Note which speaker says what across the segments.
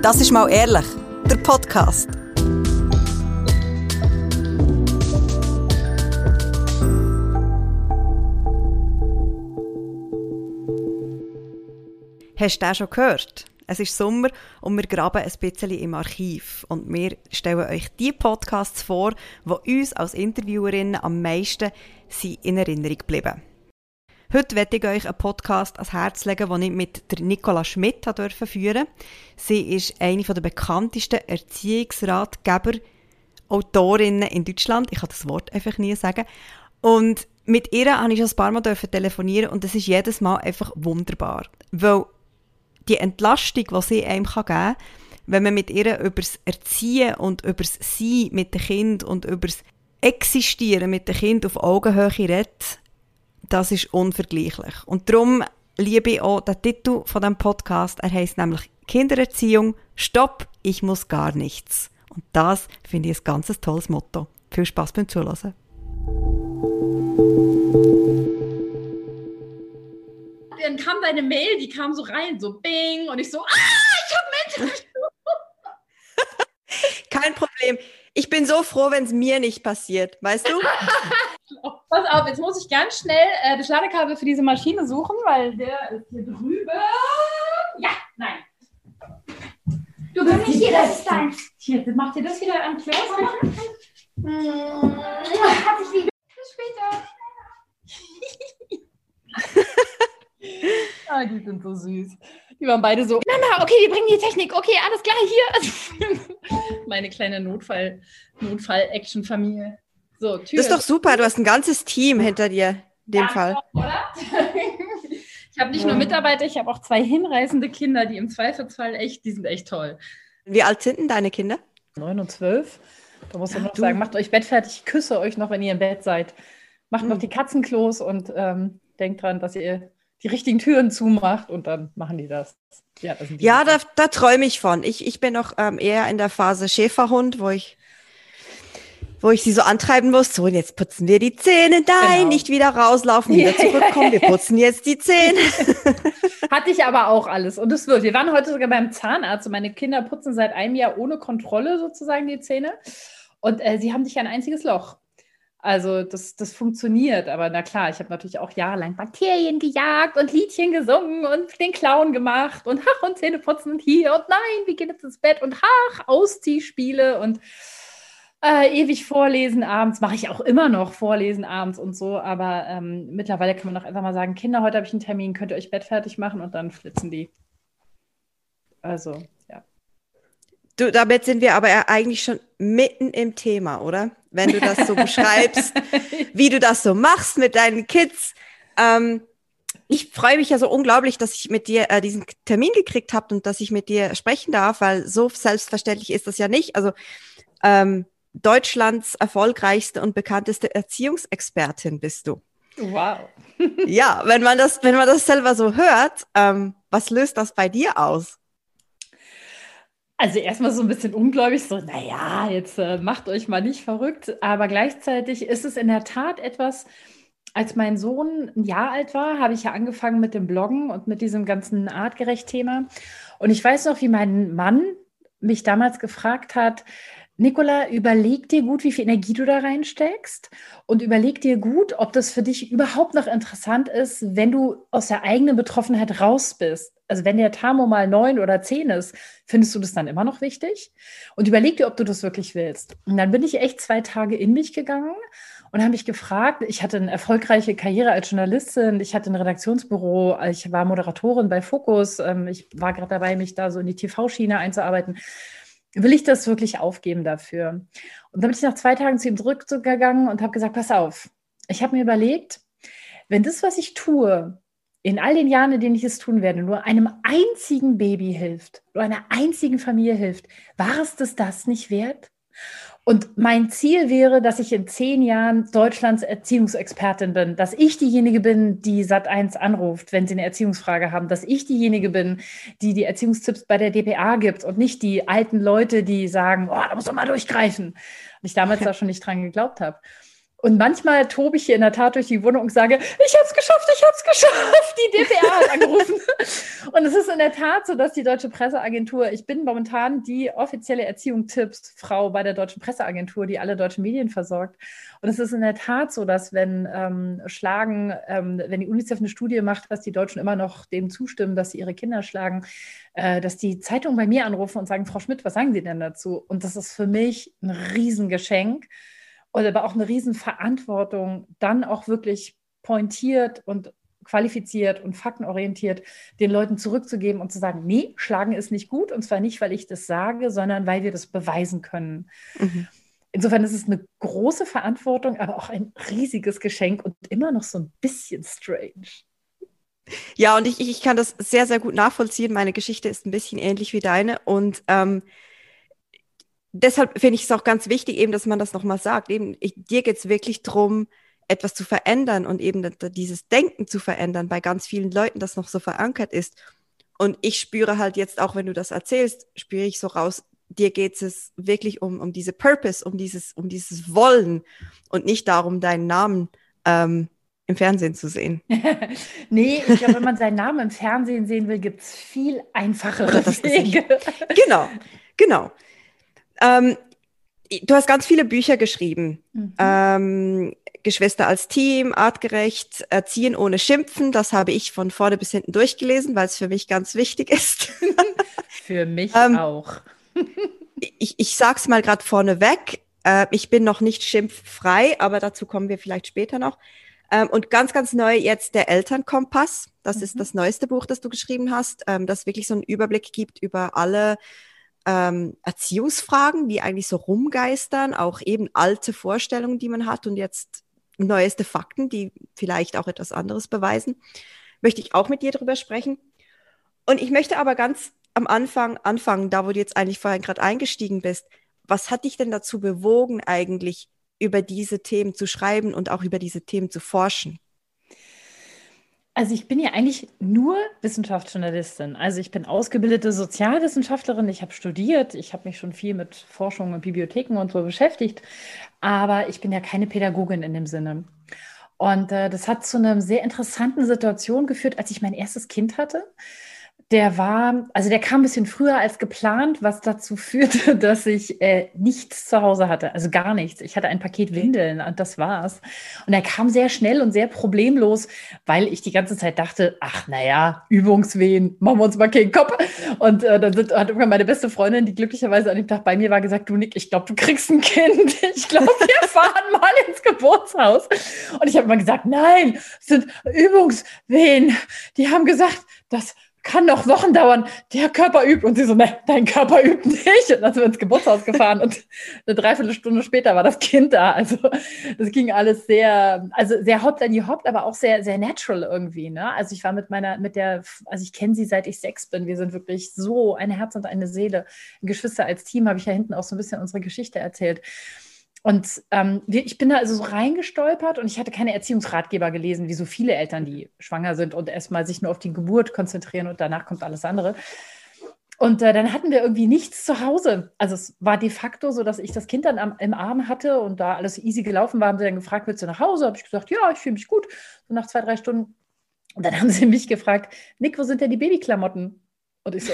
Speaker 1: Das ist mal ehrlich, der Podcast. Hast du das schon gehört? Es ist Sommer und wir graben ein bisschen im Archiv. Und wir stellen euch die Podcasts vor, die uns als Interviewerinnen am meisten in Erinnerung geblieben. Heute möchte ich euch einen Podcast ans Herz legen, den ich mit der Nicola Schmidt führen durfte. Sie ist eine der bekanntesten Erziehungsratgeber, Autorinnen in Deutschland. Ich kann das Wort einfach nie sagen. Und mit ihr durfte ich schon ein paar Mal telefonieren und es ist jedes Mal einfach wunderbar. Weil die Entlastung, die sie einem geben kann, wenn man mit ihr über das Erziehen und über das Sein mit dem Kind und über das Existieren mit dem Kind auf Augenhöhe redet, das ist unvergleichlich. Und darum liebe ich auch den Titel von diesem Podcast. Er heisst nämlich Kindererziehung, Stopp, ich muss gar nichts. Und das finde ich ein ganz tolles Motto. Viel Spass beim Zuhören.
Speaker 2: Dann kam deine Mail, die kam so rein, so bing, und ich so, ich habe Menschen.
Speaker 1: Kein Problem. Ich bin so froh, wenn es mir nicht passiert, weißt du?
Speaker 2: Pass auf, jetzt muss ich ganz schnell das Ladekabel für diese Maschine suchen, weil der ist hier drüben. Ja, nein. Du bist nicht hier, das ist dein. Hier, macht ihr das wieder am Klo? Hat sich lieb. Bis später. Die sind so süß. Die waren beide so, Mama, okay, wir bringen die Technik. Okay, alles klar, hier. Meine kleine Notfall-Action-Familie. So, Tür.
Speaker 1: Das ist doch super, du hast ein ganzes Team hinter dir, in dem Fall.
Speaker 2: Top, oder? Ich habe nicht nur Mitarbeiter, ich habe auch 2 hinreißende Kinder, die im Zweifelsfall die sind echt toll.
Speaker 1: Wie alt sind denn deine Kinder?
Speaker 2: 9 und 12. Da musst du noch sagen, macht euch Bett fertig, ich küsse euch noch, wenn ihr im Bett seid. Macht noch die Katzenklos und denkt dran, dass ihr die richtigen Türen zumacht und dann machen die das. Ja,
Speaker 1: da träume ich von. Ich bin noch eher in der Phase Schäferhund, wo ich sie so antreiben muss. So, und jetzt putzen wir die Zähne. Nein, genau. Nicht wieder rauslaufen, wieder zurückkommen. Wir putzen jetzt die Zähne.
Speaker 2: Hatte ich aber auch alles. Und es wird. Wir waren heute sogar beim Zahnarzt und meine Kinder putzen seit einem Jahr ohne Kontrolle sozusagen die Zähne. Und sie haben nicht ein einziges Loch. Also das funktioniert, aber na klar, ich habe natürlich auch jahrelang Bakterien gejagt und Liedchen gesungen und den Clown gemacht und und Zähne putzen und hier und nein, wir gehen jetzt ins Bett und Ausziehspiele und ewig vorlesen abends, mache ich auch immer noch, vorlesen abends und so, aber mittlerweile kann man doch einfach mal sagen, Kinder, heute habe ich einen Termin, könnt ihr euch Bett fertig machen und dann flitzen die. Also, ja.
Speaker 1: Du, damit sind wir aber eigentlich schon mitten im Thema, oder? Wenn du das so beschreibst, wie du das so machst mit deinen Kids. Ich freue mich ja so unglaublich, dass ich mit dir diesen Termin gekriegt habe und dass ich mit dir sprechen darf, weil so selbstverständlich ist das ja nicht. Also Deutschlands erfolgreichste und bekannteste Erziehungsexpertin bist du.
Speaker 2: Wow.
Speaker 1: Ja, wenn man das selber so hört, was löst das bei dir aus?
Speaker 2: Also erstmal so ein bisschen ungläubig, so, naja, jetzt macht euch mal nicht verrückt, aber gleichzeitig ist es in der Tat etwas, als mein Sohn ein Jahr alt war, habe ich ja angefangen mit dem Bloggen und mit diesem ganzen Artgerecht-Thema. Und ich weiß noch, wie mein Mann mich damals gefragt hat, Nicola, überleg dir gut, wie viel Energie du da reinsteckst und überleg dir gut, ob das für dich überhaupt noch interessant ist, wenn du aus der eigenen Betroffenheit raus bist. Also wenn der Tamo mal 9 oder 10 ist, findest du das dann immer noch wichtig? Und überleg dir, ob du das wirklich willst. Und dann bin ich echt 2 Tage in mich gegangen und habe mich gefragt, ich hatte eine erfolgreiche Karriere als Journalistin, ich hatte ein Redaktionsbüro, ich war Moderatorin bei Focus, ich war gerade dabei, mich da so in die TV-Schiene einzuarbeiten. Will ich das wirklich aufgeben dafür? Und dann bin ich nach 2 Tagen zu ihm zurückgegangen und habe gesagt, pass auf, ich habe mir überlegt, wenn das, was ich tue, in all den Jahren, in denen ich es tun werde, nur einem einzigen Baby hilft, nur einer einzigen Familie hilft, war es das nicht wert? Und mein Ziel wäre, dass ich in 10 Jahren Deutschlands Erziehungsexpertin bin, dass ich diejenige bin, die Sat.1 anruft, wenn sie eine Erziehungsfrage haben, dass ich diejenige bin, die Erziehungstipps bei der dpa gibt und nicht die alten Leute, die sagen, da muss man mal durchgreifen. Und ich damals da schon nicht dran geglaubt habe. Und manchmal tobe ich hier in der Tat durch die Wohnung und sage, ich habe es geschafft, die dpa hat angerufen. Und es ist in der Tat so, dass die Deutsche Presseagentur, ich bin momentan die offizielle Erziehungstippsfrau bei der Deutschen Presseagentur, die alle deutschen Medien versorgt. Und es ist in der Tat so, dass wenn wenn die UNICEF eine Studie macht, dass die Deutschen immer noch dem zustimmen, dass sie ihre Kinder schlagen, dass die Zeitungen bei mir anrufen und sagen, Frau Schmidt, was sagen Sie denn dazu? Und das ist für mich ein Riesengeschenk. Oder aber auch eine Riesenverantwortung, dann auch wirklich pointiert und qualifiziert und faktenorientiert den Leuten zurückzugeben und zu sagen, nee, Schlagen ist nicht gut. Und zwar nicht, weil ich das sage, sondern weil wir das beweisen können.
Speaker 1: Mhm.
Speaker 2: Insofern ist es eine große Verantwortung, aber auch ein riesiges Geschenk und immer noch so ein bisschen strange.
Speaker 1: Ja, und ich kann das sehr, sehr gut nachvollziehen. Meine Geschichte ist ein bisschen ähnlich wie deine. Und deshalb finde ich es auch ganz wichtig, eben, dass man das nochmal sagt. Dir geht es wirklich darum, etwas zu verändern und eben dieses Denken zu verändern bei ganz vielen Leuten, das noch so verankert ist. Und ich spüre halt jetzt, auch wenn du das erzählst, spüre ich so raus, dir geht es wirklich um diese Purpose, um dieses Wollen und nicht darum, deinen Namen im Fernsehen zu sehen.
Speaker 2: Nee, ich glaube, wenn man seinen Namen im Fernsehen sehen will, gibt es viel einfachere Wege.
Speaker 1: Genau. Du hast ganz viele Bücher geschrieben. Geschwister als Team, artgerecht, Erziehen ohne Schimpfen. Das habe ich von vorne bis hinten durchgelesen, weil es für mich ganz wichtig ist.
Speaker 2: Für mich auch.
Speaker 1: Ich sage es mal gerade vorneweg. Ich bin noch nicht schimpffrei, aber dazu kommen wir vielleicht später noch. Und ganz, ganz neu jetzt der Elternkompass. Das ist das neueste Buch, das du geschrieben hast, das wirklich so einen Überblick gibt über alle Erziehungsfragen, die eigentlich so rumgeistern, auch eben alte Vorstellungen, die man hat und jetzt neueste Fakten, die vielleicht auch etwas anderes beweisen. Möchte ich auch mit dir drüber sprechen. Und ich möchte aber ganz am Anfang anfangen, da wo du jetzt eigentlich vorhin gerade eingestiegen bist. Was hat dich denn dazu bewogen, eigentlich über diese Themen zu schreiben und auch über diese Themen zu forschen?
Speaker 2: Also ich bin ja eigentlich nur Wissenschaftsjournalistin. Also ich bin ausgebildete Sozialwissenschaftlerin, ich habe studiert, ich habe mich schon viel mit Forschung und Bibliotheken und so beschäftigt, aber ich bin ja keine Pädagogin in dem Sinne. Und das hat zu einer sehr interessanten Situation geführt, als ich mein erstes Kind hatte. Der kam ein bisschen früher als geplant, was dazu führte, dass ich nichts zu Hause hatte, also gar nichts. Ich hatte ein Paket Windeln und das war's. Und er kam sehr schnell und sehr problemlos, weil ich die ganze Zeit dachte, ach naja, Übungswehen, machen wir uns mal keinen Kopf. Und dann hat irgendwann meine beste Freundin, die glücklicherweise an dem Tag bei mir war, gesagt, du Nick, ich glaube, du kriegst ein Kind. Ich glaube, wir fahren mal ins Geburtshaus. Und ich habe immer gesagt, nein, es sind Übungswehen. Die haben gesagt, das kann noch Wochen dauern, der Körper übt. Und sie so, ne, dein Körper übt nicht. Und dann sind wir ins Geburtshaus gefahren und eine Dreiviertelstunde später war das Kind da. Also das ging alles sehr hopped and hopped, aber auch sehr, sehr natural irgendwie. Ne? Also ich war also ich kenne sie, seit ich 6 bin. Wir sind wirklich so ein Herz und eine Seele. Geschwister als Team, habe ich ja hinten auch so ein bisschen unsere Geschichte erzählt. Und ich bin da also so reingestolpert und ich hatte keine Erziehungsratgeber gelesen, wie so viele Eltern, die schwanger sind und erstmal sich nur auf die Geburt konzentrieren und danach kommt alles andere. Und dann hatten wir irgendwie nichts zu Hause. Also es war de facto so, dass ich das Kind dann im Arm hatte und da alles easy gelaufen war, haben sie dann gefragt, willst du nach Hause? Habe ich gesagt, ja, ich fühle mich gut. So nach 2, 3 Stunden. Und dann haben sie mich gefragt, Nick, wo sind denn die Babyklamotten? Und ich so,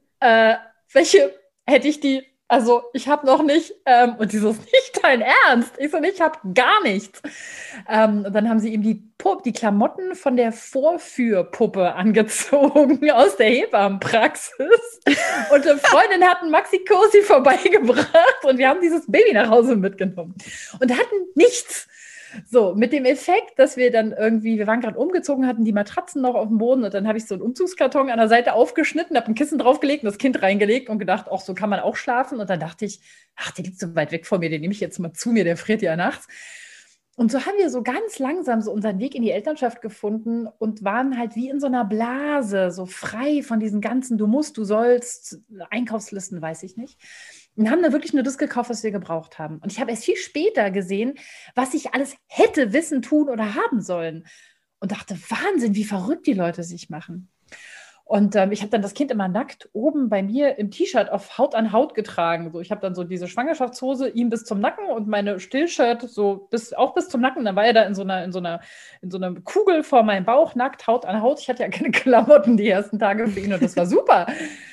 Speaker 2: welche hätte ich die? Also, ich habe noch nicht, und die so, ist nicht dein Ernst? Ich so, ich habe gar nichts. Und dann haben sie ihm die Klamotten von der Vorführpuppe angezogen aus der Hebammenpraxis. Und eine Freundin hat einen Maxi-Cosi vorbeigebracht und wir haben dieses Baby nach Hause mitgenommen. Und hatten nichts. So, mit dem Effekt, dass wir dann irgendwie, wir waren gerade umgezogen, hatten die Matratzen noch auf dem Boden und dann habe ich so einen Umzugskarton an der Seite aufgeschnitten, habe ein Kissen draufgelegt und das Kind reingelegt und gedacht, ach, so kann man auch schlafen. Und dann dachte ich, ach, der liegt so weit weg von mir, den nehme ich jetzt mal zu mir, der friert ja nachts. Und so haben wir so ganz langsam so unseren Weg in die Elternschaft gefunden und waren halt wie in so einer Blase, so frei von diesen ganzen du musst, du sollst, Einkaufslisten, weiß ich nicht. Und haben dann wirklich nur das gekauft, was wir gebraucht haben. Und ich habe erst viel später gesehen, was ich alles hätte wissen, tun oder haben sollen. Und dachte, Wahnsinn, wie verrückt die Leute sich machen. Und ich habe dann das Kind immer nackt oben bei mir im T-Shirt auf Haut an Haut getragen. So, ich habe dann so diese Schwangerschaftshose ihm bis zum Nacken und meine Stillshirt so auch bis zum Nacken. Dann war er da in so einer Kugel vor meinem Bauch, nackt, Haut an Haut. Ich hatte ja keine Klamotten die ersten Tage für ihn und das war super.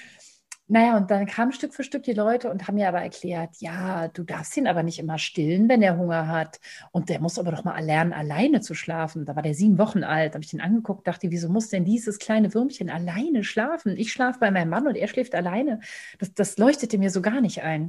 Speaker 2: Naja, und dann kamen Stück für Stück die Leute und haben mir aber erklärt, ja, du darfst ihn aber nicht immer stillen, wenn er Hunger hat. Und der muss aber doch mal lernen, alleine zu schlafen. Da war der 7 Wochen alt. Da habe ich den angeguckt, dachte, wieso muss denn dieses kleine Würmchen alleine schlafen? Ich schlafe bei meinem Mann und er schläft alleine. Das leuchtete mir so gar nicht ein.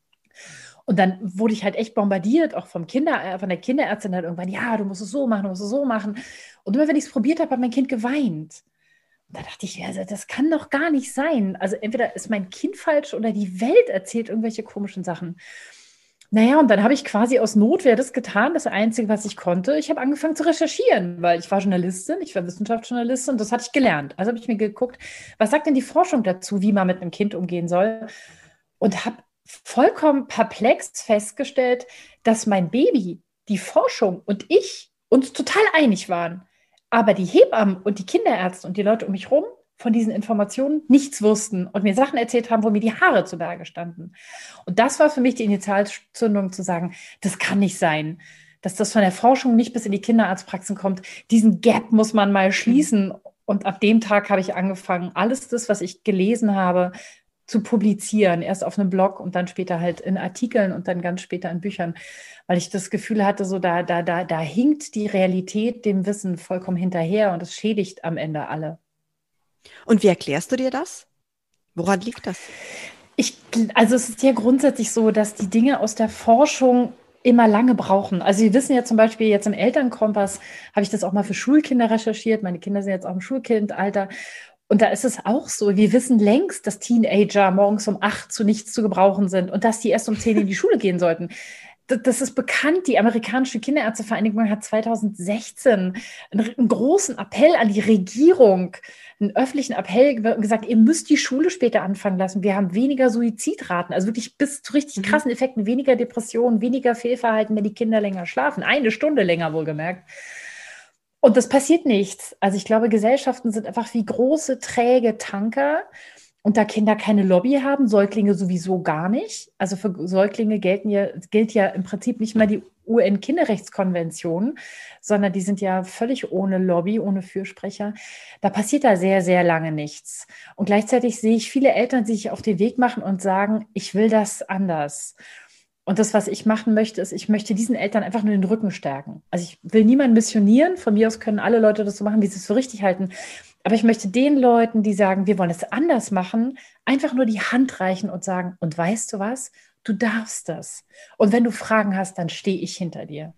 Speaker 2: Und dann wurde ich halt echt bombardiert, auch von der Kinderärztin halt irgendwann, ja, du musst es so machen, du musst es so machen. Und immer wenn ich es probiert habe, hat mein Kind geweint. Da dachte ich, also das kann doch gar nicht sein. Also entweder ist mein Kind falsch oder die Welt erzählt irgendwelche komischen Sachen. Naja, und dann habe ich quasi aus Notwehr das getan, das Einzige, was ich konnte. Ich habe angefangen zu recherchieren, weil ich war Journalistin, ich war Wissenschaftsjournalistin und das hatte ich gelernt. Also habe ich mir geguckt, was sagt denn die Forschung dazu, wie man mit einem Kind umgehen soll? Und habe vollkommen perplex festgestellt, dass mein Baby, die Forschung und ich uns total einig waren. Aber die Hebammen und die Kinderärzte und die Leute um mich herum von diesen Informationen nichts wussten und mir Sachen erzählt haben, wo mir die Haare zu Berge standen. Und das war für mich die Initialzündung zu sagen, das kann nicht sein, dass das von der Forschung nicht bis in die Kinderarztpraxen kommt. Diesen Gap muss man mal schließen. Und ab dem Tag habe ich angefangen, alles das, was ich gelesen habe, zu publizieren. Erst auf einem Blog und dann später halt in Artikeln und dann ganz später in Büchern, weil ich das Gefühl hatte, so da hinkt die Realität dem Wissen vollkommen hinterher und es schädigt am Ende alle.
Speaker 1: Und wie erklärst du dir das? Woran liegt das?
Speaker 2: Also es ist ja grundsätzlich so, dass die Dinge aus der Forschung immer lange brauchen. Also wir wissen ja zum Beispiel jetzt im Elternkompass, habe ich das auch mal für Schulkinder recherchiert. Meine Kinder sind jetzt auch im Schulkindalter. Und da ist es auch so, wir wissen längst, dass Teenager morgens um 8 zu nichts zu gebrauchen sind und dass die erst um 10 in die Schule gehen sollten. Das ist bekannt. Die amerikanische Kinderärztevereinigung hat 2016 einen großen Appell an die Regierung, einen öffentlichen Appell gesagt, ihr müsst die Schule später anfangen lassen. Wir haben weniger Suizidraten, also wirklich bis zu richtig krassen Effekten, weniger Depressionen, weniger Fehlverhalten, wenn die Kinder länger schlafen. 1 Stunde länger wohlgemerkt. Und das passiert nichts. Also ich glaube, Gesellschaften sind einfach wie große, träge Tanker. Und da Kinder keine Lobby haben, Säuglinge sowieso gar nicht. Also für Säuglinge gilt ja im Prinzip nicht mal die UN-Kinderrechtskonvention, sondern die sind ja völlig ohne Lobby, ohne Fürsprecher. Da passiert da sehr, sehr lange nichts. Und gleichzeitig sehe ich viele Eltern, die sich auf den Weg machen und sagen, ich will das anders. Und das, was ich machen möchte, ist, ich möchte diesen Eltern einfach nur den Rücken stärken. Also ich will niemanden missionieren. Von mir aus können alle Leute das so machen, wie sie es für richtig halten. Aber ich möchte den Leuten, die sagen, wir wollen es anders machen, einfach nur die Hand reichen und sagen, und weißt du was? Du darfst das. Und wenn du Fragen hast, dann stehe ich hinter dir.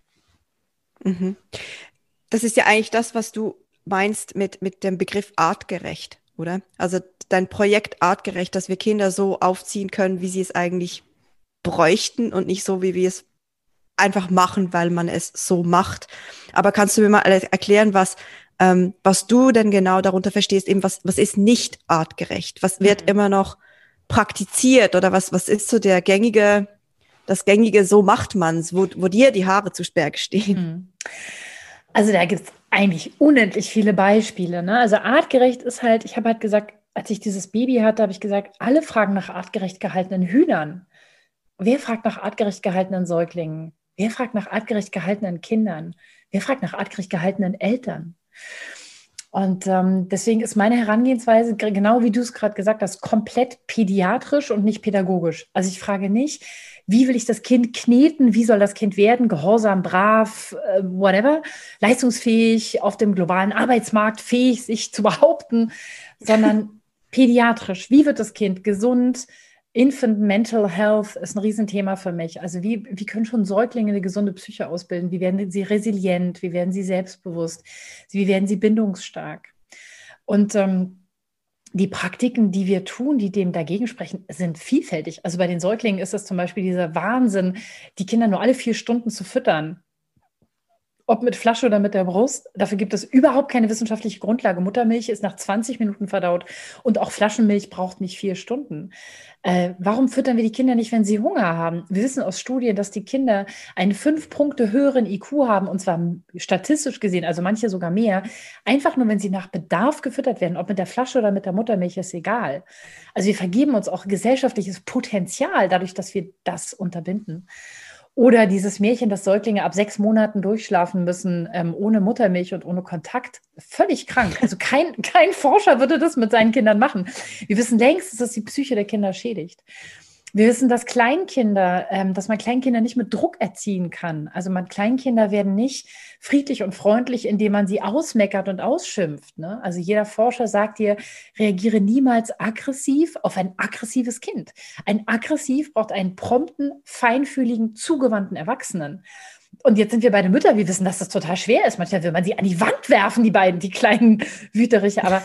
Speaker 1: Mhm. Das ist ja eigentlich das, was du meinst mit dem Begriff artgerecht, oder? Also dein Projekt artgerecht, dass wir Kinder so aufziehen können, wie sie es eigentlich bräuchten und nicht so, wie wir es einfach machen, weil man es so macht. Aber kannst du mir mal erklären, was du denn genau darunter verstehst, eben was ist nicht artgerecht? Was wird immer noch praktiziert oder was ist so das gängige, so macht man's, wo dir die Haare zu Berge stehen?
Speaker 2: Also da gibt es eigentlich unendlich viele Beispiele, ne? Also artgerecht ist halt, ich habe halt gesagt, als ich dieses Baby hatte, habe ich gesagt, alle fragen nach artgerecht gehaltenen Hühnern. Wer fragt nach artgerecht gehaltenen Säuglingen? Wer fragt nach artgerecht gehaltenen Kindern? Wer fragt nach artgerecht gehaltenen Eltern? Und deswegen ist meine Herangehensweise, genau wie du es gerade gesagt hast, komplett pädiatrisch und nicht pädagogisch. Also ich frage nicht, wie will ich das Kind kneten, wie soll das Kind werden, gehorsam, brav, whatever, leistungsfähig, auf dem globalen Arbeitsmarkt fähig, sich zu behaupten, sondern pädiatrisch. Wie wird das Kind gesund? Infant Mental Health ist ein Riesenthema für mich. Also wie können schon Säuglinge eine gesunde Psyche ausbilden? Wie werden sie resilient? Wie werden sie selbstbewusst? Wie werden sie bindungsstark? Und die Praktiken, die wir tun, die dem dagegen sprechen, sind vielfältig. Also bei den Säuglingen ist es zum Beispiel dieser Wahnsinn, die Kinder nur alle 4 Stunden zu füttern. ob mit Flasche oder mit der Brust. Dafür gibt es überhaupt keine wissenschaftliche Grundlage. Muttermilch ist nach 20 Minuten verdaut und auch Flaschenmilch braucht nicht 4 Stunden. Warum füttern wir die Kinder nicht, wenn sie Hunger haben? Wir wissen aus Studien, dass die Kinder einen 5 Punkte höheren IQ haben, und zwar statistisch gesehen, also manche sogar mehr, einfach nur, wenn sie nach Bedarf gefüttert werden, ob mit der Flasche oder mit der Muttermilch, ist egal. Also wir vergeben uns auch gesellschaftliches Potenzial dadurch, dass wir das unterbinden. Oder dieses Märchen, dass Säuglinge ab 6 Monaten durchschlafen müssen, ohne Muttermilch und ohne Kontakt. Völlig krank. Also kein Forscher würde das mit seinen Kindern machen. Wir wissen längst, dass das die Psyche der Kinder schädigt. Wir wissen, dass dass man Kleinkinder nicht mit Druck erziehen kann. Also Kleinkinder werden nicht friedlich und freundlich, indem man sie ausmeckert und ausschimpft. Ne? Also jeder Forscher sagt dir, reagiere niemals aggressiv auf ein aggressives Kind. Ein aggressiv braucht einen prompten, feinfühligen, zugewandten Erwachsenen. Und jetzt sind wir bei den Müttern. Wir wissen, dass das total schwer ist. Manchmal will man sie an die Wand werfen, die kleinen Wüteriche. Aber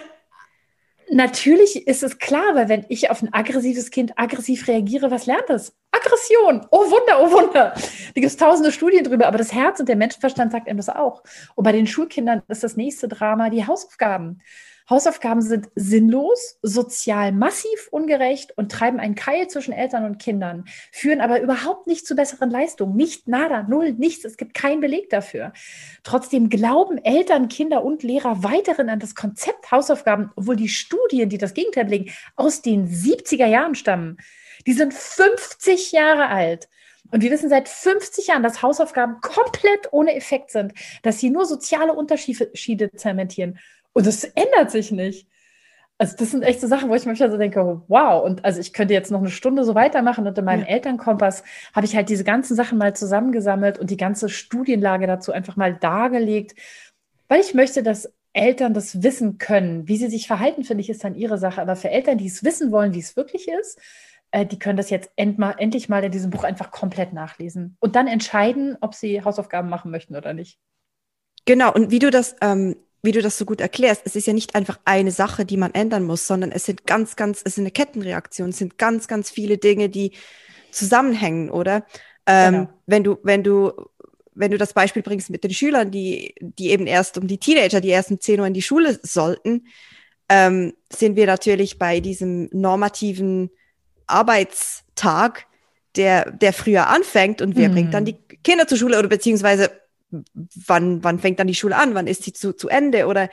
Speaker 2: natürlich ist es klar, weil wenn ich auf ein aggressives Kind aggressiv reagiere, was lernt es? Aggression. Oh Wunder, oh Wunder. Da gibt es tausende Studien drüber, aber das Herz und der Menschenverstand sagt einem das auch. Und bei den Schulkindern ist das nächste Drama die Hausaufgaben. Hausaufgaben sind sinnlos, sozial massiv ungerecht und treiben einen Keil zwischen Eltern und Kindern, führen aber überhaupt nicht zu besseren Leistungen. Nicht, nada, null, nichts. Es gibt keinen Beleg dafür. Trotzdem glauben Eltern, Kinder und Lehrer weiterhin an das Konzept Hausaufgaben, obwohl die Studien, die das Gegenteil belegen, aus den 70er Jahren stammen. Die sind 50 Jahre alt. Und wir wissen seit 50 Jahren, dass Hausaufgaben komplett ohne Effekt sind, dass sie nur soziale Unterschiede zementieren. Und das ändert sich nicht. Also das sind echt so Sachen, wo ich manchmal so denke, wow. Und also ich könnte jetzt noch eine Stunde so weitermachen. Und in meinem Elternkompass habe ich halt diese ganzen Sachen mal zusammengesammelt und die ganze Studienlage dazu einfach mal dargelegt, weil ich möchte, dass Eltern das wissen können. Wie sie sich verhalten, finde ich, ist dann ihre Sache. Aber für Eltern, die es wissen wollen, wie es wirklich ist, die können das jetzt endlich mal in diesem Buch einfach komplett nachlesen und dann entscheiden, ob sie Hausaufgaben machen möchten oder nicht.
Speaker 1: Genau, und wie du das so gut erklärst, es ist ja nicht einfach eine Sache, die man ändern muss, sondern es sind es ist eine Kettenreaktion, es sind ganz, ganz viele Dinge, die zusammenhängen, oder?
Speaker 2: Genau.
Speaker 1: Wenn du das Beispiel bringst mit den Schülern, die eben erst die Teenager, die erst um 10 Uhr in die Schule sollten, sind wir natürlich bei diesem normativen Arbeitstag, der früher anfängt, und wer bringt dann die Kinder zur Schule, oder beziehungsweise wann fängt dann die Schule an, wann ist sie zu Ende, oder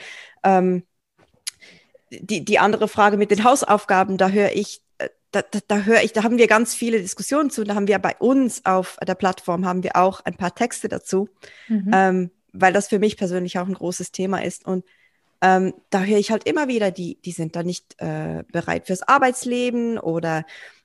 Speaker 1: die andere Frage mit den Hausaufgaben, da haben wir ganz viele Diskussionen zu, da haben wir bei uns auf der Plattform haben wir auch ein paar Texte dazu, weil das für mich persönlich auch ein großes Thema ist, und da höre ich halt immer wieder, die sind da nicht bereit fürs Arbeitsleben, oder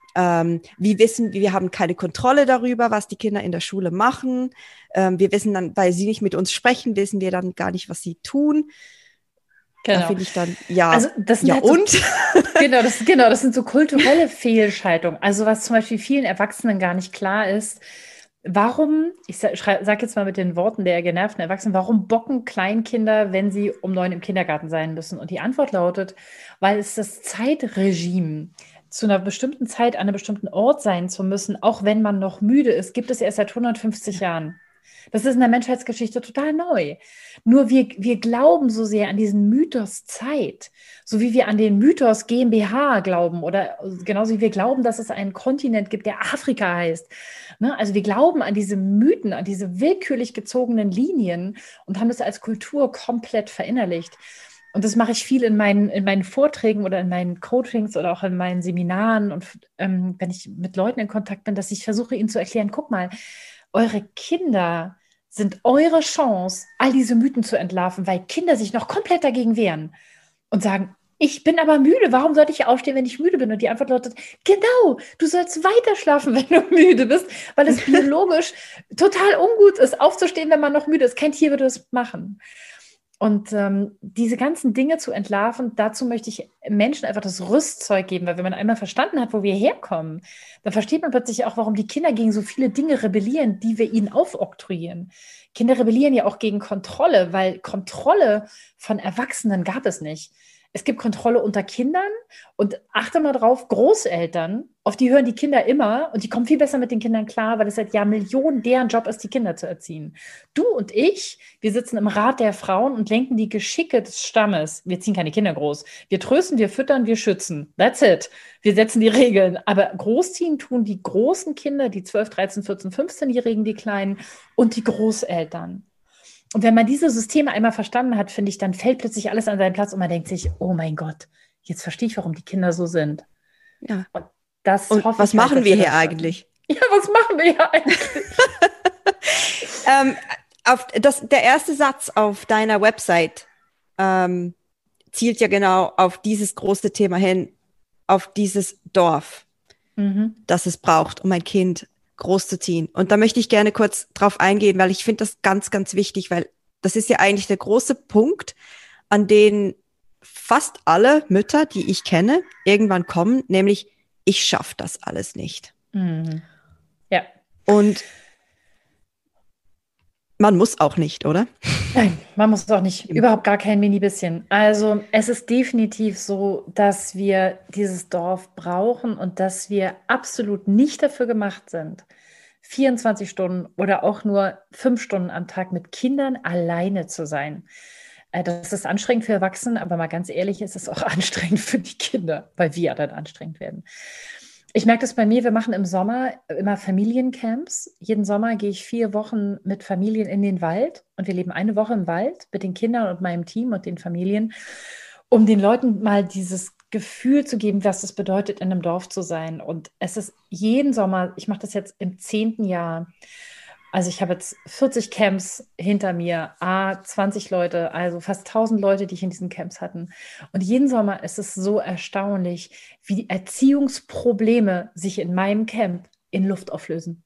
Speaker 1: wir haben keine Kontrolle darüber, was die Kinder in der Schule machen. Wir wissen dann, weil sie nicht mit uns sprechen, wissen wir dann gar nicht, was sie tun.
Speaker 2: Genau.
Speaker 1: Da finde ich dann,
Speaker 2: also das sind halt
Speaker 1: und?
Speaker 2: So, das sind so kulturelle Fehlschaltungen. Also was zum Beispiel vielen Erwachsenen gar nicht klar ist, warum, ich sag jetzt mal mit den Worten der genervten Erwachsenen, warum bocken Kleinkinder, wenn sie um 9 im Kindergarten sein müssen? Und die Antwort lautet, weil es das Zeitregime, zu einer bestimmten Zeit an einem bestimmten Ort sein zu müssen, auch wenn man noch müde ist, gibt es erst seit 150 Jahren. Das ist in der Menschheitsgeschichte total neu. Nur wir glauben so sehr an diesen Mythos Zeit, so wie wir an den Mythos GmbH glauben, oder genauso wie wir glauben, dass es einen Kontinent gibt, der Afrika heißt. Ne? Also wir glauben an diese Mythen, an diese willkürlich gezogenen Linien und haben das als Kultur komplett verinnerlicht. Und das mache ich viel in meinen Vorträgen oder in meinen Coachings oder auch in meinen Seminaren. Und wenn ich mit Leuten in Kontakt bin, dass ich versuche, ihnen zu erklären, guck mal, eure Kinder sind eure Chance, all diese Mythen zu entlarven, weil Kinder sich noch komplett dagegen wehren und sagen, ich bin aber müde, warum sollte ich aufstehen, wenn ich müde bin? Und die Antwort lautet, genau, du sollst weiter schlafen, wenn du müde bist, weil es biologisch total ungut ist, aufzustehen, wenn man noch müde ist. Kein Tier würde es machen. Und diese ganzen Dinge zu entlarven, dazu möchte ich Menschen einfach das Rüstzeug geben, weil wenn man einmal verstanden hat, wo wir herkommen, dann versteht man plötzlich auch, warum die Kinder gegen so viele Dinge rebellieren, die wir ihnen aufoktroyieren. Kinder rebellieren ja auch gegen Kontrolle, weil Kontrolle von Erwachsenen gab es nicht. es gibt Kontrolle unter Kindern und achte mal drauf, Großeltern, auf die hören die Kinder immer und die kommen viel besser mit den Kindern klar, weil es seit Jahren Millionen deren Job ist, die Kinder zu erziehen. Du und ich, wir sitzen im Rat der Frauen und lenken die Geschicke des Stammes. Wir ziehen keine Kinder groß. Wir trösten, wir füttern, wir schützen. That's it. Wir setzen die Regeln. Aber großziehen tun die großen Kinder, die 12, 13, 14, 15-Jährigen, die Kleinen und die Großeltern. Und wenn man diese Systeme einmal verstanden hat, finde ich, dann fällt plötzlich alles an seinen Platz und man denkt sich, oh mein Gott, jetzt verstehe ich, warum die Kinder so sind.
Speaker 1: Ja.
Speaker 2: Und das
Speaker 1: Und
Speaker 2: hoffe
Speaker 1: was
Speaker 2: ich halt,
Speaker 1: machen
Speaker 2: dass
Speaker 1: wir
Speaker 2: das
Speaker 1: hier
Speaker 2: schaffen.
Speaker 1: eigentlich?
Speaker 2: Ja, was machen wir hier eigentlich?
Speaker 1: Der erste Satz auf deiner Website zielt ja genau auf dieses große Thema hin, auf dieses Dorf, das es braucht, um ein Kind großzuziehen. Und da möchte ich gerne kurz drauf eingehen, weil ich finde das ganz, ganz wichtig, weil das ist ja eigentlich der große Punkt, an den fast alle Mütter, die ich kenne, irgendwann kommen, nämlich ich schaffe das alles nicht.
Speaker 2: Ja.
Speaker 1: Und man muss auch nicht, oder?
Speaker 2: Nein, man muss es auch nicht. Überhaupt gar kein mini bisschen. Also es ist definitiv so, dass wir dieses Dorf brauchen und dass wir absolut nicht dafür gemacht sind, 24 Stunden oder auch nur 5 Stunden am Tag mit Kindern alleine zu sein. Das ist anstrengend für Erwachsene, aber mal ganz ehrlich, es ist auch anstrengend für die Kinder, weil wir dann anstrengend werden. Ich merke das bei mir, wir machen im Sommer immer Familiencamps. Jeden Sommer gehe ich 4 Wochen mit Familien in den Wald und wir leben eine Woche im Wald mit den Kindern und meinem Team und den Familien, um den Leuten mal dieses Gefühl zu geben, was es bedeutet, in einem Dorf zu sein. Und es ist jeden Sommer, ich mache das jetzt im 10. Jahr, also ich habe jetzt 40 Camps hinter mir, 20 Leute, also fast 1000 Leute, die ich in diesen Camps hatten. Und jeden Sommer ist es so erstaunlich, wie die Erziehungsprobleme sich in meinem Camp in Luft auflösen.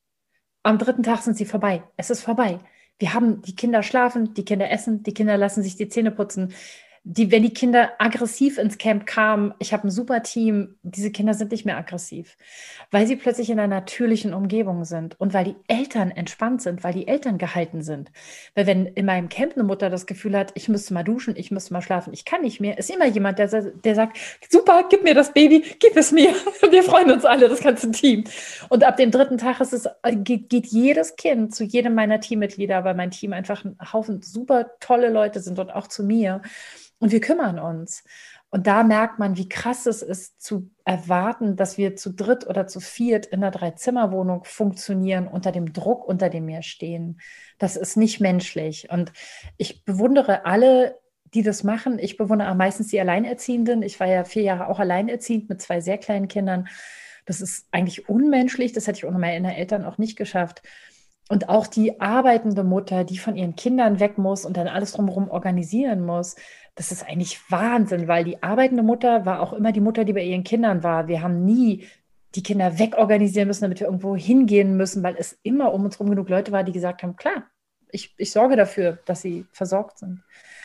Speaker 2: Am 3. Tag sind sie vorbei. Es ist vorbei. Wir haben die Kinder schlafen, die Kinder essen, die Kinder lassen sich die Zähne putzen. Wenn die Kinder aggressiv ins Camp kamen, ich habe ein super Team, diese Kinder sind nicht mehr aggressiv, weil sie plötzlich in einer natürlichen Umgebung sind und weil die Eltern entspannt sind, weil die Eltern gehalten sind. Weil wenn in meinem Camp eine Mutter das Gefühl hat, ich müsste mal duschen, ich müsste mal schlafen, ich kann nicht mehr, ist immer jemand, der sagt, super, gib mir das Baby, gib es mir. Wir freuen uns alle, das ganze Team. Und ab dem 3. Tag geht jedes Kind zu jedem meiner Teammitglieder, weil mein Team einfach ein Haufen super tolle Leute sind und auch zu mir. Und wir kümmern uns. Und da merkt man, wie krass es ist, zu erwarten, dass wir zu 3 oder zu 4 in einer 3-Zimmer-Wohnung funktionieren, unter dem Druck, unter dem wir stehen. Das ist nicht menschlich. Und ich bewundere alle, die das machen. Ich bewundere meistens die Alleinerziehenden. Ich war ja 4 Jahre auch alleinerziehend mit 2 sehr kleinen Kindern. Das ist eigentlich unmenschlich. Das hätte ich ohne meine Eltern auch nicht geschafft. Und auch die arbeitende Mutter, die von ihren Kindern weg muss und dann alles drumherum organisieren muss, das ist eigentlich Wahnsinn, weil die arbeitende Mutter war auch immer die Mutter, die bei ihren Kindern war. Wir haben nie die Kinder wegorganisieren müssen, damit wir irgendwo hingehen müssen, weil es immer um uns herum genug Leute war, die gesagt haben, klar, ich sorge dafür, dass sie versorgt sind.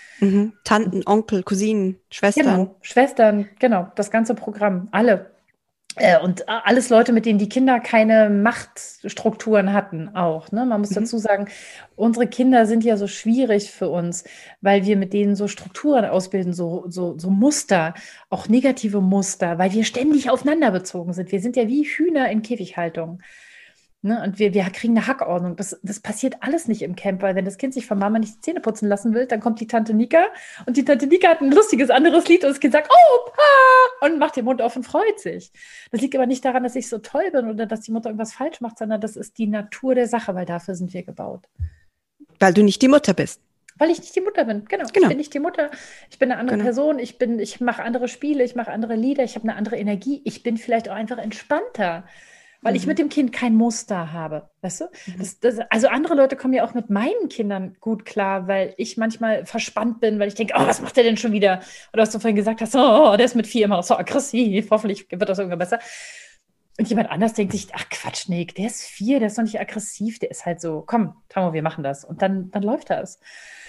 Speaker 1: Tanten, Onkel, Cousinen, Schwestern.
Speaker 2: Genau, Schwestern, genau, das ganze Programm, alle. Und alles Leute, mit denen die Kinder keine Machtstrukturen hatten auch. Ne? Man muss dazu sagen, unsere Kinder sind ja so schwierig für uns, weil wir mit denen so Strukturen ausbilden, so Muster, auch negative Muster, weil wir ständig aufeinander bezogen sind. Wir sind ja wie Hühner in Käfighaltung. Ne? Und wir kriegen eine Hackordnung. Das passiert alles nicht im Camp, weil wenn das Kind sich von Mama nicht die Zähne putzen lassen will, dann kommt die Tante Nika und die Tante Nika hat ein lustiges anderes Lied und das Kind sagt, oh, pa, und macht den Mund auf und freut sich. Das liegt aber nicht daran, dass ich so toll bin oder dass die Mutter irgendwas falsch macht, sondern das ist die Natur der Sache, weil dafür sind wir gebaut.
Speaker 1: Weil du nicht die Mutter bist.
Speaker 2: Weil ich nicht die Mutter bin, genau. Ich bin nicht die Mutter, ich bin eine andere Person, ich mache andere Spiele, ich mache andere Lieder, ich habe eine andere Energie, ich bin vielleicht auch einfach entspannter. Weil ich mit dem Kind kein Muster habe, weißt du? Also andere Leute kommen ja auch mit meinen Kindern gut klar, weil ich manchmal verspannt bin, weil ich denke, oh, was macht der denn schon wieder? Oder was du vorhin gesagt hast, oh, der ist mit 4 immer noch so aggressiv, hoffentlich wird das irgendwann besser. Und jemand anders denkt sich, ach Quatsch, Nick, der ist 4, der ist doch nicht aggressiv, der ist halt so, komm, Tamo, wir machen das. Und dann läuft das.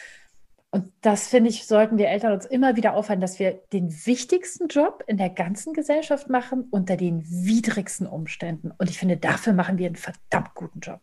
Speaker 2: Und das, finde ich, sollten wir Eltern uns immer wieder aufhalten, dass wir den wichtigsten Job in der ganzen Gesellschaft machen unter den widrigsten Umständen. Und ich finde, dafür machen wir einen verdammt guten Job.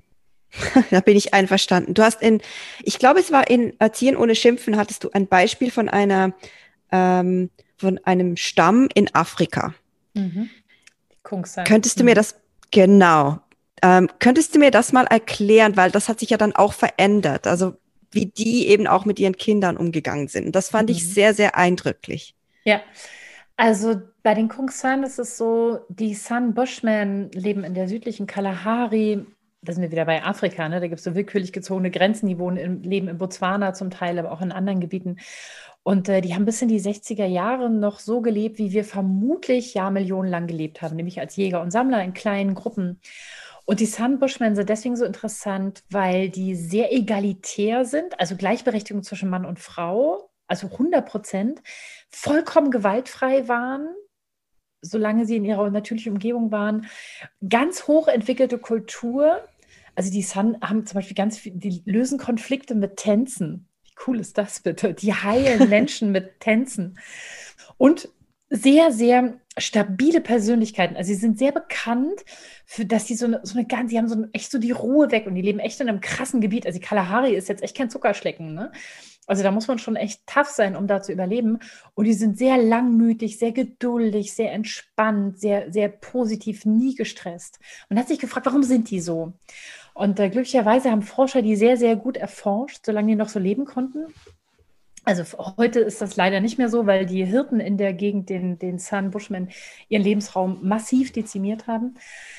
Speaker 1: Da bin ich einverstanden. Du hast ich glaube, es war in Erziehen ohne Schimpfen, hattest du ein Beispiel von einer von einem Stamm in Afrika.
Speaker 2: Mhm. Die Kungsan.
Speaker 1: Könntest du mir das, genau, könntest du mir das mal erklären, weil das hat sich ja dann auch verändert, also wie die eben auch mit ihren Kindern umgegangen sind. Und das fand ich sehr, sehr eindrücklich.
Speaker 2: Ja, also bei den Kungsan ist es so, die San Bushmen leben in der südlichen Kalahari. Da sind wir wieder bei Afrika, ne? Da gibt es so willkürlich gezogene Grenzen, die leben in Botswana zum Teil, aber auch in anderen Gebieten. Und die haben bis in die 60er Jahre noch so gelebt, wie wir vermutlich Jahrmillionen lang gelebt haben, nämlich als Jäger und Sammler in kleinen Gruppen. Und die San Bushmen sind deswegen so interessant, weil die sehr egalitär sind, also Gleichberechtigung zwischen Mann und Frau, also 100%, vollkommen gewaltfrei waren, solange sie in ihrer natürlichen Umgebung waren, ganz hochentwickelte Kultur. Also die San haben zum Beispiel die lösen Konflikte mit Tänzen. Wie cool ist das bitte? Die heilen Menschen mit Tänzen. Und sehr, sehr stabile Persönlichkeiten. Also sie sind sehr bekannt, dass sie sie haben echt so die Ruhe weg und die leben echt in einem krassen Gebiet. Also die Kalahari ist jetzt echt kein Zuckerschlecken, ne? Also da muss man schon echt tough sein, um da zu überleben. Und die sind sehr langmütig, sehr geduldig, sehr entspannt, sehr, sehr positiv, nie gestresst. Man hat sich gefragt, warum sind die so? Und glücklicherweise haben Forscher die sehr, sehr gut erforscht, solange die noch so leben konnten. Also heute ist das leider nicht mehr so, weil die Hirten in der Gegend, den San Bushmen, ihren Lebensraum massiv dezimiert haben.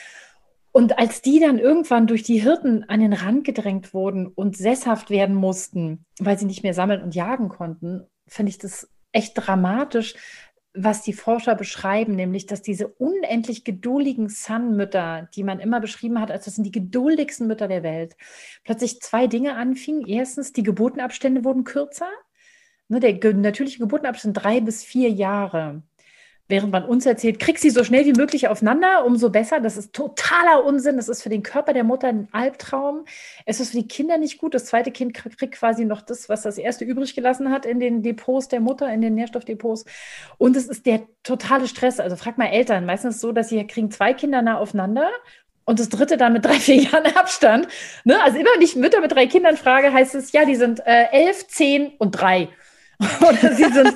Speaker 2: Und als die dann irgendwann durch die Hirten an den Rand gedrängt wurden und sesshaft werden mussten, weil sie nicht mehr sammeln und jagen konnten, finde ich das echt dramatisch, was die Forscher beschreiben, nämlich, dass diese unendlich geduldigen San-Mütter, die man immer beschrieben hat, als das sind die geduldigsten Mütter der Welt, plötzlich zwei Dinge anfingen. Erstens, die Geburtenabstände wurden kürzer. Ne, der natürliche Geburtenabstand 3 bis 4 Jahre. Während man uns erzählt, krieg sie so schnell wie möglich aufeinander, umso besser. Das ist totaler Unsinn. Das ist für den Körper der Mutter ein Albtraum. Es ist für die Kinder nicht gut. Das zweite Kind kriegt quasi noch das, was das erste übrig gelassen hat in den Depots der Mutter, in den Nährstoffdepots. Und es ist der totale Stress. Also frag mal Eltern. Meistens so, dass sie kriegen 2 Kinder nah aufeinander und das dritte dann mit 3, 4 Jahren Abstand. Ne? Also immer, wenn ich Mütter mit 3 Kindern frage, heißt es, ja, die sind 11, 10 und 3. Oder sie sind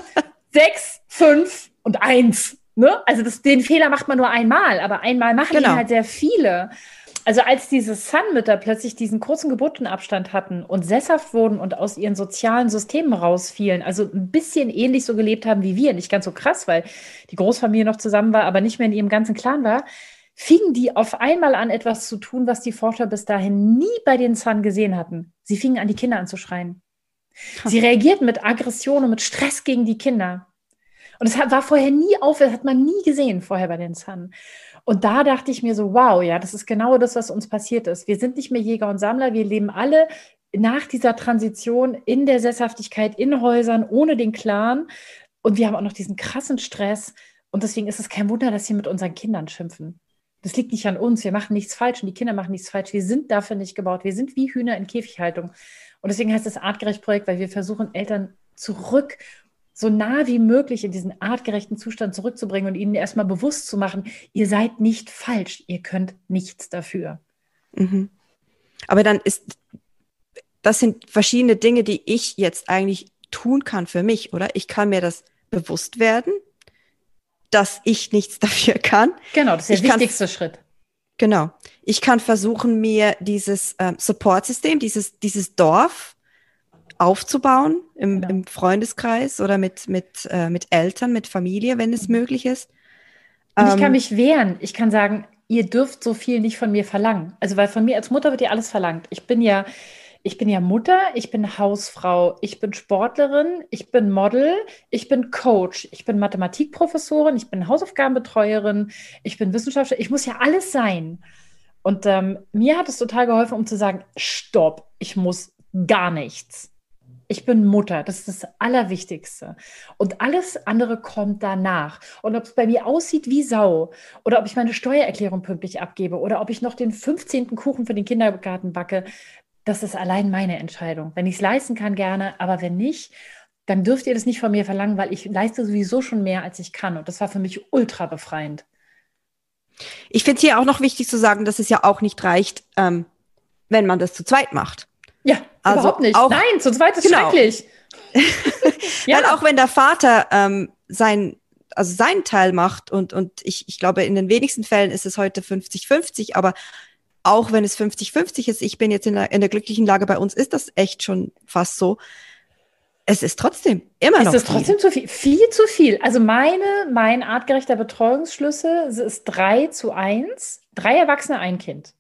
Speaker 2: 6, 5 und 1. Ne? Also den Fehler macht man nur einmal, aber einmal machen ihn halt sehr viele. Also als diese San-Mütter plötzlich diesen kurzen Geburtenabstand hatten und sesshaft wurden und aus ihren sozialen Systemen rausfielen, also ein bisschen ähnlich so gelebt haben wie wir, nicht ganz so krass, weil die Großfamilie noch zusammen war, aber nicht mehr in ihrem ganzen Clan war, fingen die auf einmal an, etwas zu tun, was die Forscher bis dahin nie bei den San gesehen hatten. Sie fingen an, die Kinder anzuschreien. Sie reagierten mit Aggression und mit Stress gegen die Kinder. Und es war vorher das hat man nie gesehen vorher bei den San. Und da dachte ich mir so, wow, ja, das ist genau das, was uns passiert ist. Wir sind nicht mehr Jäger und Sammler, wir leben alle nach dieser Transition in der Sesshaftigkeit, in Häusern, ohne den Clan. Und wir haben auch noch diesen krassen Stress. Und deswegen ist es kein Wunder, dass sie mit unseren Kindern schimpfen. Das liegt nicht an uns, wir machen nichts falsch und die Kinder machen nichts falsch. Wir sind dafür nicht gebaut. Wir sind wie Hühner in Käfighaltung. Und deswegen heißt es Artgerecht-Projekt, weil wir versuchen, Eltern zurück, so nah wie möglich in diesen artgerechten Zustand zurückzubringen und ihnen erstmal bewusst zu machen, ihr seid nicht falsch, ihr könnt nichts dafür.
Speaker 1: Mhm. Aber das sind verschiedene Dinge, die ich jetzt eigentlich tun kann für mich, oder? Ich kann mir das bewusst werden, dass ich nichts dafür kann.
Speaker 2: Genau, das ist der wichtigste Schritt.
Speaker 1: Genau. Ich kann versuchen, mir dieses Support-System, dieses Dorf aufzubauen im Freundeskreis oder mit Eltern, mit Familie, wenn es möglich ist.
Speaker 2: Und ich kann mich wehren. Ich kann sagen, ihr dürft so viel nicht von mir verlangen. Also, weil von mir als Mutter wird ja alles verlangt. Ich bin ja Mutter, ich bin Hausfrau, ich bin Sportlerin, ich bin Model, ich bin Coach, ich bin Mathematikprofessorin, ich bin Hausaufgabenbetreuerin, ich bin Wissenschaftlerin. Ich muss ja alles sein. Und mir hat es total geholfen, um zu sagen, stopp, ich muss gar nichts. Ich bin Mutter, das ist das Allerwichtigste. Und alles andere kommt danach. Und ob es bei mir aussieht wie Sau oder ob ich meine Steuererklärung pünktlich abgebe oder ob ich noch den 15. Kuchen für den Kindergarten backe, das ist allein meine Entscheidung. Wenn ich es leisten kann, gerne, aber wenn nicht, dann dürft ihr das nicht von mir verlangen, weil ich leiste sowieso schon mehr, als ich kann. Und das war für mich ultra befreiend.
Speaker 1: Ich finde es hier auch noch wichtig zu sagen, dass es ja auch nicht reicht, wenn man das zu zweit macht.
Speaker 2: Ja, also überhaupt nicht. Nein, zu zweit ist schrecklich. Ja.
Speaker 1: Weil auch wenn der Vater seinen Teil macht und ich glaube, in den wenigsten Fällen ist es heute 50-50, aber auch wenn es 50-50 ist, ich bin jetzt in der glücklichen Lage, bei uns ist das echt schon fast so, es ist trotzdem immer noch
Speaker 2: Es ist trotzdem zu viel, viel zu viel. Also mein artgerechter Betreuungsschlüssel ist 3:1, 3 Erwachsene, ein Kind.